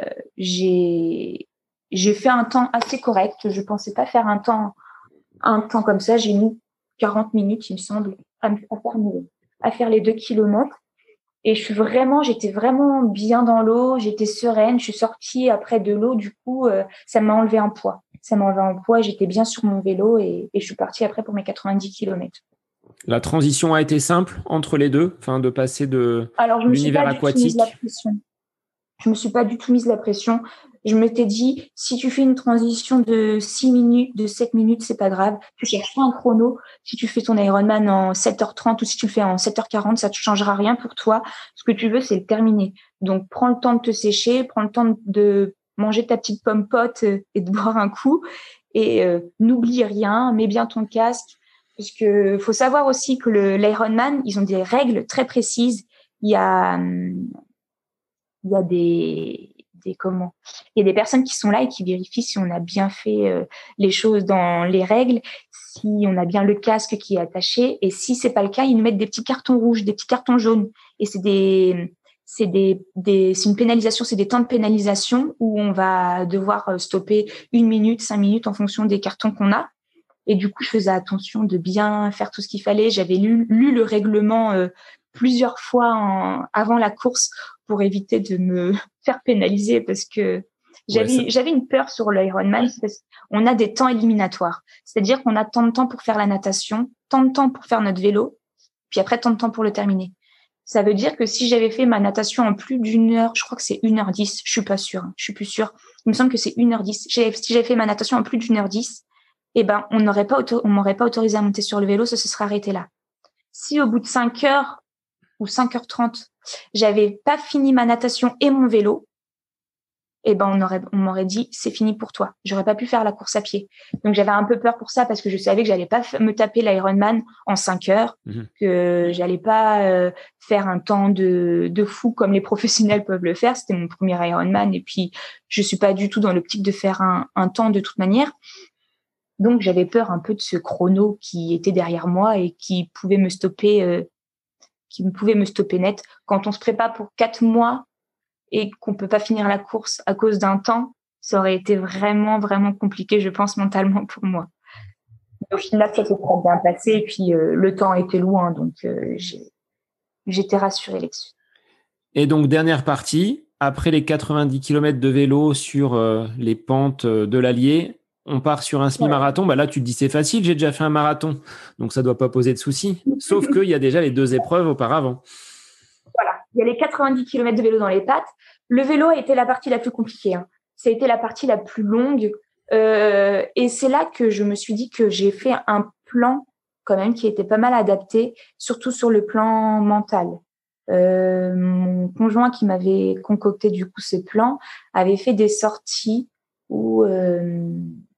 j'ai, j'ai fait un temps assez correct. Je pensais pas faire un temps, un temps comme ça. J'ai mis quarante minutes, il me semble, à, à, faire, à faire les deux kilomètres. Et je suis vraiment, j'étais vraiment bien dans l'eau. J'étais sereine. Je suis sortie après de l'eau. Du coup, euh, ça m'a enlevé un poids. Ça m'a enlevé un poids. J'étais bien sur mon vélo et, et je suis partie après pour mes quatre-vingt-dix kilomètres. La transition a été simple entre les deux, enfin de passer de Alors, je l'univers me suis pas aquatique. Du tout mise la pression. Je me suis pas du tout mise la pression. Je m'étais dit, si tu fais une transition de six minutes, de sept minutes, c'est pas grave. Tu cherches pas un chrono. Si tu fais ton Ironman en sept heures trente ou si tu le fais en sept heures quarante, ça ne changera rien pour toi. Ce que tu veux, c'est le terminer. Donc, prends le temps de te sécher, prends le temps de manger ta petite pomme pote et de boire un coup. Et euh, n'oublie rien, mets bien ton casque. Parce que faut savoir aussi que le, l'Ironman, ils ont des règles très précises. Il y a, il y a des, des comment, il y a des personnes qui sont là et qui vérifient si on a bien fait euh, les choses dans les règles, si on a bien le casque qui est attaché. Et si c'est pas le cas, ils nous mettent des petits cartons rouges, des petits cartons jaunes. Et c'est des, c'est des, des, c'est une pénalisation, c'est des temps de pénalisation où on va devoir stopper une minute, cinq minutes en fonction des cartons qu'on a. Et du coup, je faisais attention de bien faire tout ce qu'il fallait. J'avais lu, lu le règlement euh, plusieurs fois en, avant la course pour éviter de me faire pénaliser parce que j'avais, ouais, ça... j'avais une peur sur l'Ironman. On a des temps éliminatoires. C'est-à-dire qu'on a tant de temps pour faire la natation, tant de temps pour faire notre vélo, puis après tant de temps pour le terminer. Ça veut dire que si j'avais fait ma natation en plus d'une heure, je crois que c'est une heure dix, je suis pas sûre, hein, je suis plus sûre. Il me semble que c'est une heure dix. Si j'avais fait ma natation en plus d'une heure dix, eh ben, on n'aurait pas, auto- on m'aurait pas autorisé à monter sur le vélo, ça se serait arrêté là. Si au bout de cinq heures ou cinq heures trente, j'avais pas fini ma natation et mon vélo, eh ben on aurait, on m'aurait dit c'est fini pour toi. J'aurais pas pu faire la course à pied. Donc j'avais un peu peur pour ça parce que je savais que j'allais pas f- me taper l'Ironman en cinq heures, Mmh. que j'allais pas euh, faire un temps de de fou comme les professionnels peuvent le faire. C'était mon premier Ironman et puis je suis pas du tout dans l'optique de faire un, un temps de toute manière. Donc j'avais peur un peu de ce chrono qui était derrière moi et qui pouvait me stopper, euh, qui pouvait me stopper net. Quand on se prépare pour quatre mois et qu'on peut pas finir la course à cause d'un temps, ça aurait été vraiment, vraiment compliqué, je pense, mentalement pour moi. Mais au final, ça s'est très bien passé et puis euh, le temps était loin, donc euh, j'ai, j'étais rassurée là-dessus. Et donc, dernière partie, après les quatre-vingt-dix kilomètres de vélo sur euh, les pentes euh, de l'Allier, on part sur un Ouais. semi-marathon. Bah là, tu te dis, c'est facile, j'ai déjà fait un marathon, donc ça doit pas poser de soucis. Sauf qu'il y a déjà les deux épreuves auparavant. Voilà, il y a les quatre-vingt-dix kilomètres de vélo dans les pattes. Le vélo a été la partie la plus compliquée. Hein. Ça a été la partie la plus longue. Euh, et c'est là que je me suis dit que j'ai fait un plan quand même qui était pas mal adapté, surtout sur le plan mental. Euh, mon conjoint qui m'avait concocté du coup ce plan avait fait des sorties où euh,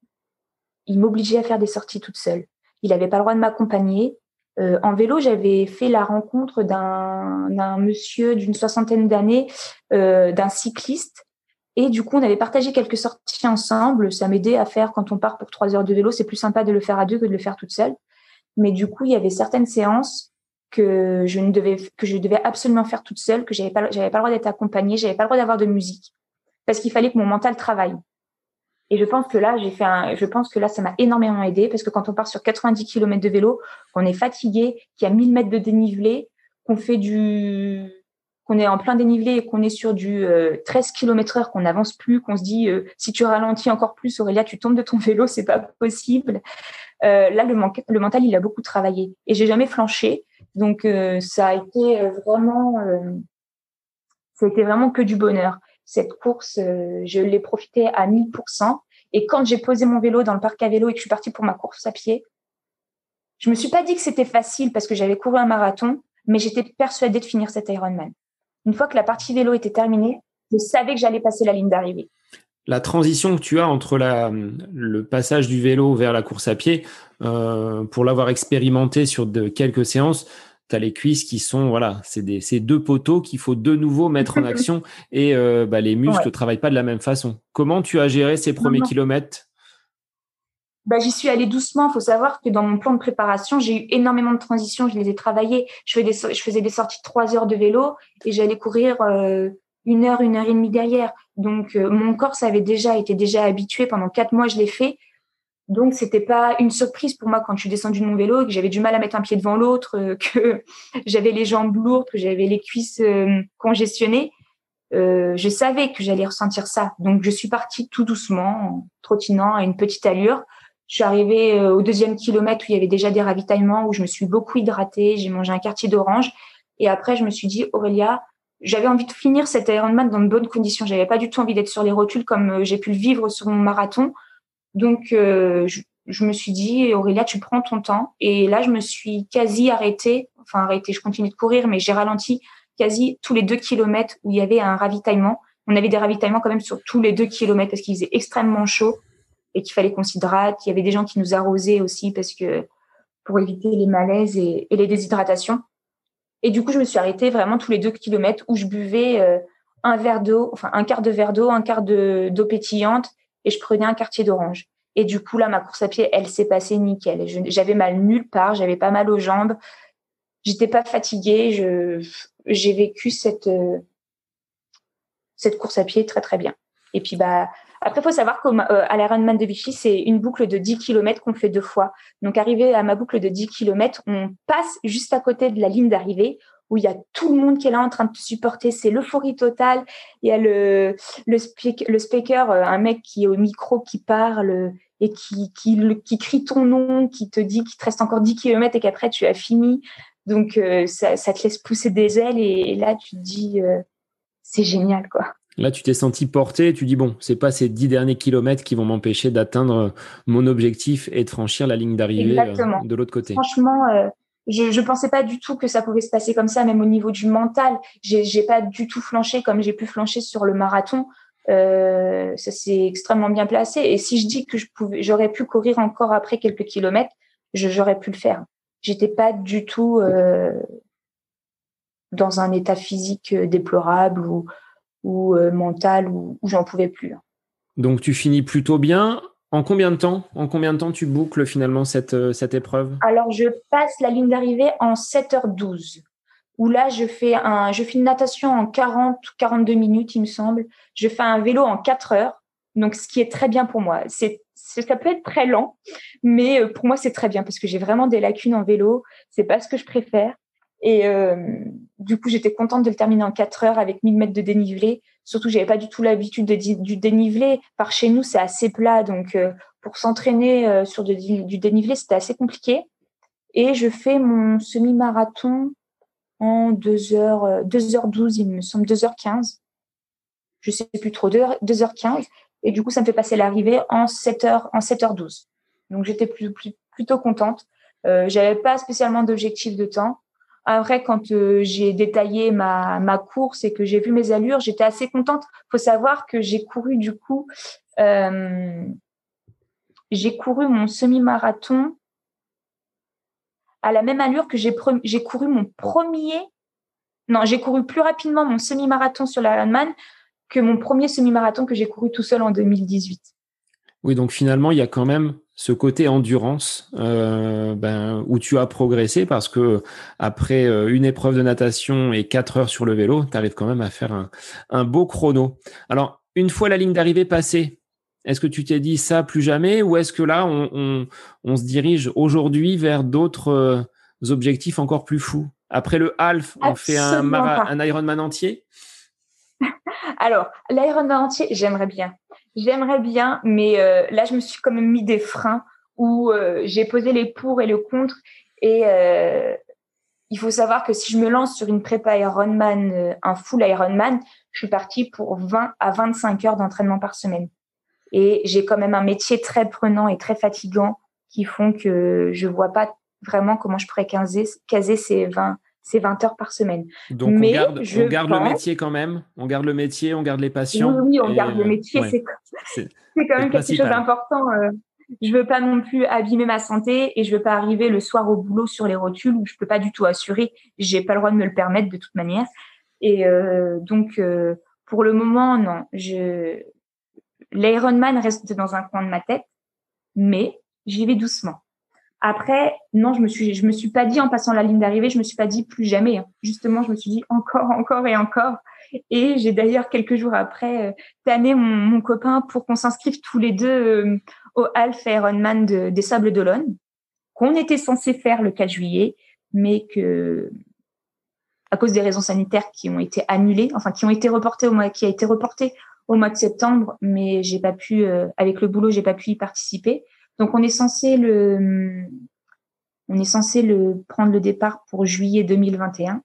il m'obligeait à faire des sorties toute seule. Il n'avait pas le droit de m'accompagner. Euh, en vélo, j'avais fait la rencontre d'un, d'un monsieur d'une soixantaine d'années, euh, d'un cycliste. Et du coup, on avait partagé quelques sorties ensemble. Ça m'aidait à faire quand on part pour trois heures de vélo. C'est plus sympa de le faire à deux que de le faire toute seule. Mais du coup, il y avait certaines séances que je ne devais, que je devais absolument faire toute seule, que j'avais pas, j'avais pas le droit d'être accompagnée, j'avais pas le droit d'avoir de musique. Parce qu'il fallait que mon mental travaille. Et je pense que là, j'ai fait un, je pense que là, ça m'a énormément aidé parce que quand on part sur quatre-vingt-dix kilomètres de vélo, qu'on est fatigué, qu'il y a mille mètres de dénivelé, qu'on fait du, qu'on est en plein dénivelé et qu'on est sur du euh, treize kilomètres heure, qu'on n'avance plus, qu'on se dit, euh, si tu ralentis encore plus, Aurélia, tu tombes de ton vélo, c'est pas possible. Euh, là, le, man- le mental, il a beaucoup travaillé et j'ai jamais flanché. Donc, euh, ça a été euh, vraiment, euh, ça a été vraiment que du bonheur. Cette course, euh, je l'ai profité à mille pour cent. Et quand j'ai posé mon vélo dans le parc à vélo et que je suis partie pour ma course à pied, je me suis pas dit que c'était facile parce que j'avais couru un marathon, mais j'étais persuadée de finir cet Ironman. Une fois que la partie vélo était terminée, je savais que j'allais passer la ligne d'arrivée. La transition que tu as entre la, le passage du vélo vers la course à pied, euh, pour l'avoir expérimenté sur de, quelques séances, tu as les cuisses qui sont, voilà, c'est des, c'est deux poteaux qu'il faut de nouveau mettre en action et euh, bah, les muscles ne Ouais. travaillent pas de la même façon. Comment tu as géré ces Non, premiers non. kilomètres? Bah, j'y suis allée doucement. Il faut savoir que dans mon plan de préparation, j'ai eu énormément de transitions. Je les ai travaillées. Je faisais des, je faisais des sorties de trois heures de vélo et j'allais courir euh, une heure, une heure et demie derrière. Donc, euh, mon corps, ça avait déjà été déjà habitué. Pendant quatre mois, je l'ai fait. Donc, c'était pas une surprise pour moi quand je suis descendue de mon vélo et que j'avais du mal à mettre un pied devant l'autre, euh, que j'avais les jambes lourdes, que j'avais les cuisses euh, congestionnées. Euh, je savais que j'allais ressentir ça. Donc, je suis partie tout doucement, en trottinant à une petite allure. Je suis arrivée euh, au deuxième kilomètre où il y avait déjà des ravitaillements, où je me suis beaucoup hydratée. J'ai mangé un quartier d'orange. Et après, je me suis dit, Aurélia, j'avais envie de finir cet Ironman dans de bonnes conditions. J'avais pas du tout envie d'être sur les rotules comme euh, j'ai pu le vivre sur mon marathon. Donc, euh, je, je me suis dit, Aurélia, tu prends ton temps. Et là, je me suis quasi arrêtée. Enfin, arrêtée, je continue de courir, mais j'ai ralenti quasi tous les deux kilomètres où il y avait un ravitaillement. On avait des ravitaillements quand même sur tous les deux kilomètres parce qu'il faisait extrêmement chaud et qu'il fallait qu'on s'hydrate. Il y avait des gens qui nous arrosaient aussi parce que pour éviter les malaises et, et les déshydratations. Et du coup, je me suis arrêtée vraiment tous les deux kilomètres où je buvais euh, un verre d'eau, enfin un quart de verre d'eau, un quart de, d'eau pétillante et je prenais un quartier d'orange. Et du coup, là, ma course à pied, elle s'est passée nickel. Je, j'avais mal nulle part, j'avais pas mal aux jambes, j'étais pas fatiguée. Je, j'ai vécu cette euh, cette course à pied très très bien. Et puis bah après, il faut savoir qu'à euh, l'Ironman de Vichy, c'est une boucle de dix kilomètres qu'on fait deux fois. Donc, arrivé à ma boucle de dix kilomètres, on passe juste à côté de la ligne d'arrivée où il y a tout le monde qui est là en train de te supporter. C'est l'euphorie totale. Il y a le, le, speak, le speaker, euh, un mec qui est au micro, qui parle et qui, qui, qui crie ton nom, qui te dit qu'il te reste encore dix kilomètres et qu'après, tu as fini. Donc, euh, ça, ça te laisse pousser des ailes et, et là, tu te dis, euh, c'est génial, quoi. Là, tu t'es senti porté, tu dis, bon, c'est pas ces dix derniers kilomètres qui vont m'empêcher d'atteindre mon objectif et de franchir la ligne d'arrivée Exactement. de l'autre côté. Franchement, euh, je je pensais pas du tout que ça pouvait se passer comme ça, même au niveau du mental. J'ai j'ai pas du tout flanché comme j'ai pu flancher sur le marathon. Euh, ça s'est extrêmement bien placé. Et si je dis que je pouvais, j'aurais pu courir encore après quelques kilomètres, je, j'aurais pu le faire. J'étais pas du tout euh, dans un état physique déplorable ou, ou euh, mental où, où j'en pouvais plus. Donc, tu finis plutôt bien. En combien de temps? En combien de temps tu boucles finalement cette, cette épreuve? Alors, je passe la ligne d'arrivée en sept heures douze. Où là, je fais un, je fais une natation en quarante ou quarante-deux minutes, il me semble. Je fais un vélo en quatre heures. Donc, ce qui est très bien pour moi. C'est, c'est, ça peut être très lent, mais pour moi, c'est très bien parce que j'ai vraiment des lacunes en vélo. C'est pas ce que je préfère. Et euh, du coup, j'étais contente de le terminer en quatre heures avec mille mètres de dénivelé. Surtout, j'avais pas du tout l'habitude de, du dénivelé. Par chez nous, c'est assez plat. Donc, euh, pour s'entraîner euh, sur de, du dénivelé, c'était assez compliqué. Et je fais mon semi-marathon en deux heures, deux heures douze, il me semble, deux heures quinze. Je sais plus trop, deux heures quinze. Et du coup, ça me fait passer l'arrivée en sept heures, en sept heures douze. Donc, j'étais plus, plus, plutôt contente. Euh, j'avais pas spécialement d'objectif de temps. Après, quand euh, j'ai détaillé ma, ma course et que j'ai vu mes allures, j'étais assez contente. Faut savoir que j'ai couru, du coup, euh, j'ai couru mon semi-marathon à la même allure que j'ai, pre- j'ai couru mon premier Non, j'ai couru plus rapidement mon semi-marathon sur l'Ironman que mon premier semi-marathon que j'ai couru tout seul en deux mille dix-huit. Oui, donc finalement, il y a quand même ce côté endurance euh, ben, où tu as progressé parce que après euh, une épreuve de natation et quatre heures sur le vélo, tu arrives quand même à faire un, un beau chrono. Alors, une fois la ligne d'arrivée passée, est-ce que tu t'es dit ça plus jamais ou est-ce que là, on, on, on se dirige aujourd'hui vers d'autres euh, objectifs encore plus fous? Après le half, on fait un, Absolument mara- pas. un Ironman entier? Alors, l'Ironman entier, j'aimerais bien. J'aimerais bien, mais euh, là, je me suis quand même mis des freins où euh, j'ai posé les pour et le contre. Et euh, il faut savoir que si je me lance sur une prépa Ironman, euh, un full Ironman, je suis partie pour vingt à vingt-cinq heures d'entraînement par semaine. Et j'ai quand même un métier très prenant et très fatigant qui font que je vois pas vraiment comment je pourrais caser, caser ces vingt, ces vingt heures par semaine. Donc on Mais garde, je on garde le pense, métier quand même. On garde le métier, on garde les oui, patients. oui, on Et garde le euh, métier, ouais, c'est, c'est c'est quand c'est le même quelque chose principal. d'important. Euh, je veux pas non plus abîmer ma santé et je veux pas arriver le soir au boulot sur les rotules où je peux pas du tout assurer. J'ai pas le droit de me le permettre de toute manière. Et euh, donc, euh, pour le moment, non. Je, l'Ironman reste dans un coin de ma tête, mais j'y vais doucement. Après, non, je me suis, je me suis pas dit en passant la ligne d'arrivée, je me suis pas dit plus jamais. Justement, je me suis dit encore, encore et encore. Et j'ai d'ailleurs quelques jours après euh, tanné mon, mon copain pour qu'on s'inscrive tous les deux euh, au Half Ironman de, des Sables d'Olonne, qu'on était censé faire le quatre juillet, mais que à cause des raisons sanitaires qui ont été annulées, enfin qui ont été reportées au mois, qui a été reporté au mois de septembre, mais j'ai pas pu, euh, avec le boulot, j'ai pas pu y participer. Donc on est censé le, on est censé le prendre le départ pour juillet deux mille vingt et un,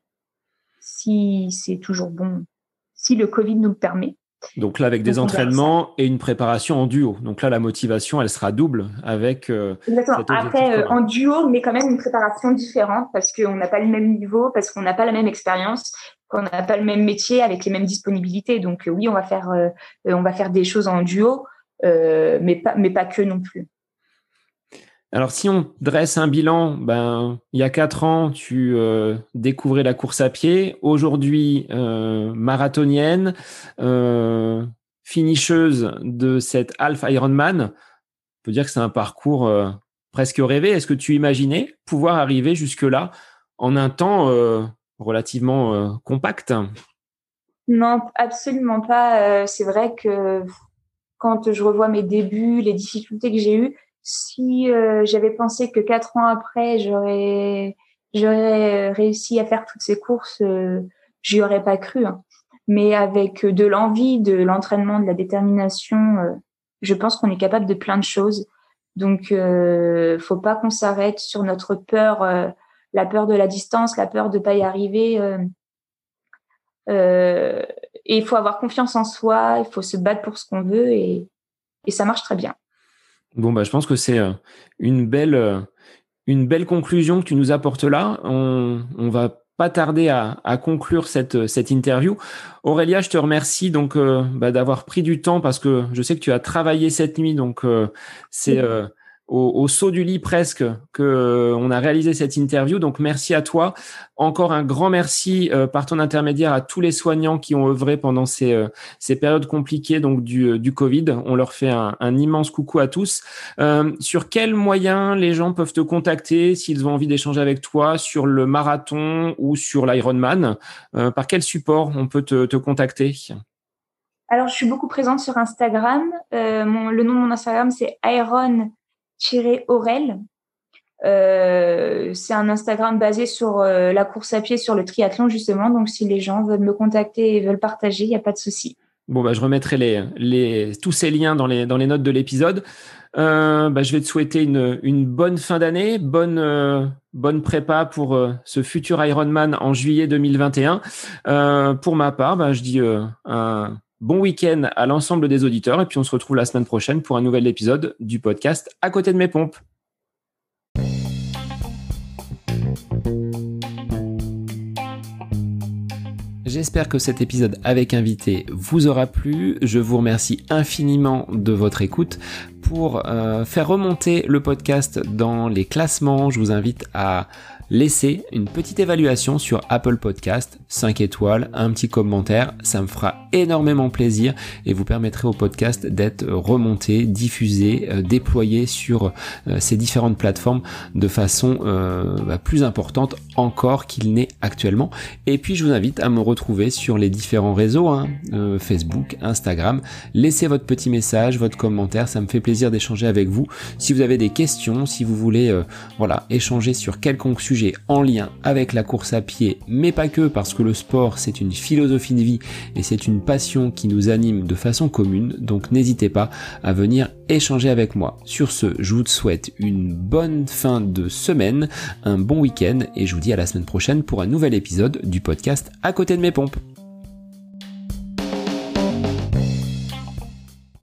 si c'est toujours bon, si le Covid nous le permet. Donc là, avec des Donc on verra ça. entraînements et une préparation en duo. Donc là, la motivation, elle sera double avec euh, Exactement. cet objectif Après, euh, commun. en duo, mais quand même une préparation différente parce qu'on n'a pas le même niveau, parce qu'on n'a pas la même expérience, qu'on n'a pas le même métier avec les mêmes disponibilités. Donc euh, oui, on va faire, euh, on va faire des choses en duo, euh, mais pas, mais pas que non plus. Alors, si on dresse un bilan, ben, il y a quatre ans, tu euh, découvrais la course à pied. Aujourd'hui, euh, marathonienne, euh, finisheuse de cette Half Ironman. On peut dire que c'est un parcours euh, presque rêvé. Est-ce que tu imaginais pouvoir arriver jusque-là en un temps euh, relativement euh, compact? Non, absolument pas. Euh, c'est vrai que quand je revois mes débuts, les difficultés que j'ai eues, si euh, j'avais pensé que quatre ans après, j'aurais j'aurais réussi à faire toutes ces courses, euh, j'y aurais pas cru. Hein. Mais avec de l'envie, de l'entraînement, de la détermination, euh, je pense qu'on est capable de plein de choses. Donc, euh, faut pas qu'on s'arrête sur notre peur, euh, la peur de la distance, la peur de pas y arriver. Euh, euh, et il faut avoir confiance en soi, il faut se battre pour ce qu'on veut et, et ça marche très bien. Bon, bah, je pense que c'est euh, une belle, euh, une belle conclusion que tu nous apportes là. On, on va pas tarder à, à conclure cette, cette interview. Aurélia, je te remercie donc euh, bah, d'avoir pris du temps parce que je sais que tu as travaillé cette nuit, donc euh, c'est euh, au, au saut du lit presque que euh, on a réalisé cette interview. Donc merci à toi. Encore un grand merci euh, par ton intermédiaire à tous les soignants qui ont œuvré pendant ces, euh, ces périodes compliquées donc du, euh, du Covid. On leur fait un, un immense coucou à tous. Euh, sur quels moyens les gens peuvent te contacter s'ils ont envie d'échanger avec toi sur le marathon ou sur l'Ironman? Euh, par quel support on peut te, te contacter? Alors, je suis beaucoup présente sur Instagram. Euh, mon, le nom de mon Instagram, c'est Iron-Aurel. Euh, c'est un Instagram basé sur euh, la course à pied, sur le triathlon justement. Donc, si les gens veulent me contacter et veulent partager, il n'y a pas de souci. Bon, bah, je remettrai les, les, tous ces liens dans les, dans les notes de l'épisode. Euh, bah, je vais te souhaiter une, une bonne fin d'année, bonne, euh, bonne prépa pour euh, ce futur Ironman en juillet deux mille vingt et un. Euh, pour ma part, bah, je dis euh, un bon week-end à l'ensemble des auditeurs et puis on se retrouve la semaine prochaine pour un nouvel épisode du podcast À côté de mes pompes. J'espère que cet épisode avec invité vous aura plu. Je vous remercie infiniment de votre écoute. Pour euh, faire remonter le podcast dans les classements, je vous invite à laisser une petite évaluation sur Apple Podcast, cinq étoiles, un petit commentaire, ça me fera énormément plaisir et vous permettrez au podcast d'être remonté, diffusé, euh, déployé sur euh, ces différentes plateformes de façon euh, bah, plus importante encore qu'il n'est actuellement. Et puis je vous invite à me retrouver sur les différents réseaux, hein, euh, Facebook, Instagram. Laissez votre petit message, votre commentaire, ça me fait plaisir d'échanger avec vous. Si vous avez des questions, si vous voulez euh, voilà, échanger sur quelconque sujet en lien avec la course à pied, mais pas que, parce que le sport c'est une philosophie de vie et c'est une passion qui nous anime de façon commune, donc n'hésitez pas à venir échanger avec moi. Sur ce, je vous souhaite une bonne fin de semaine, un bon week-end et je vous dis à la semaine prochaine pour un nouvel épisode du podcast À côté de mes pompes.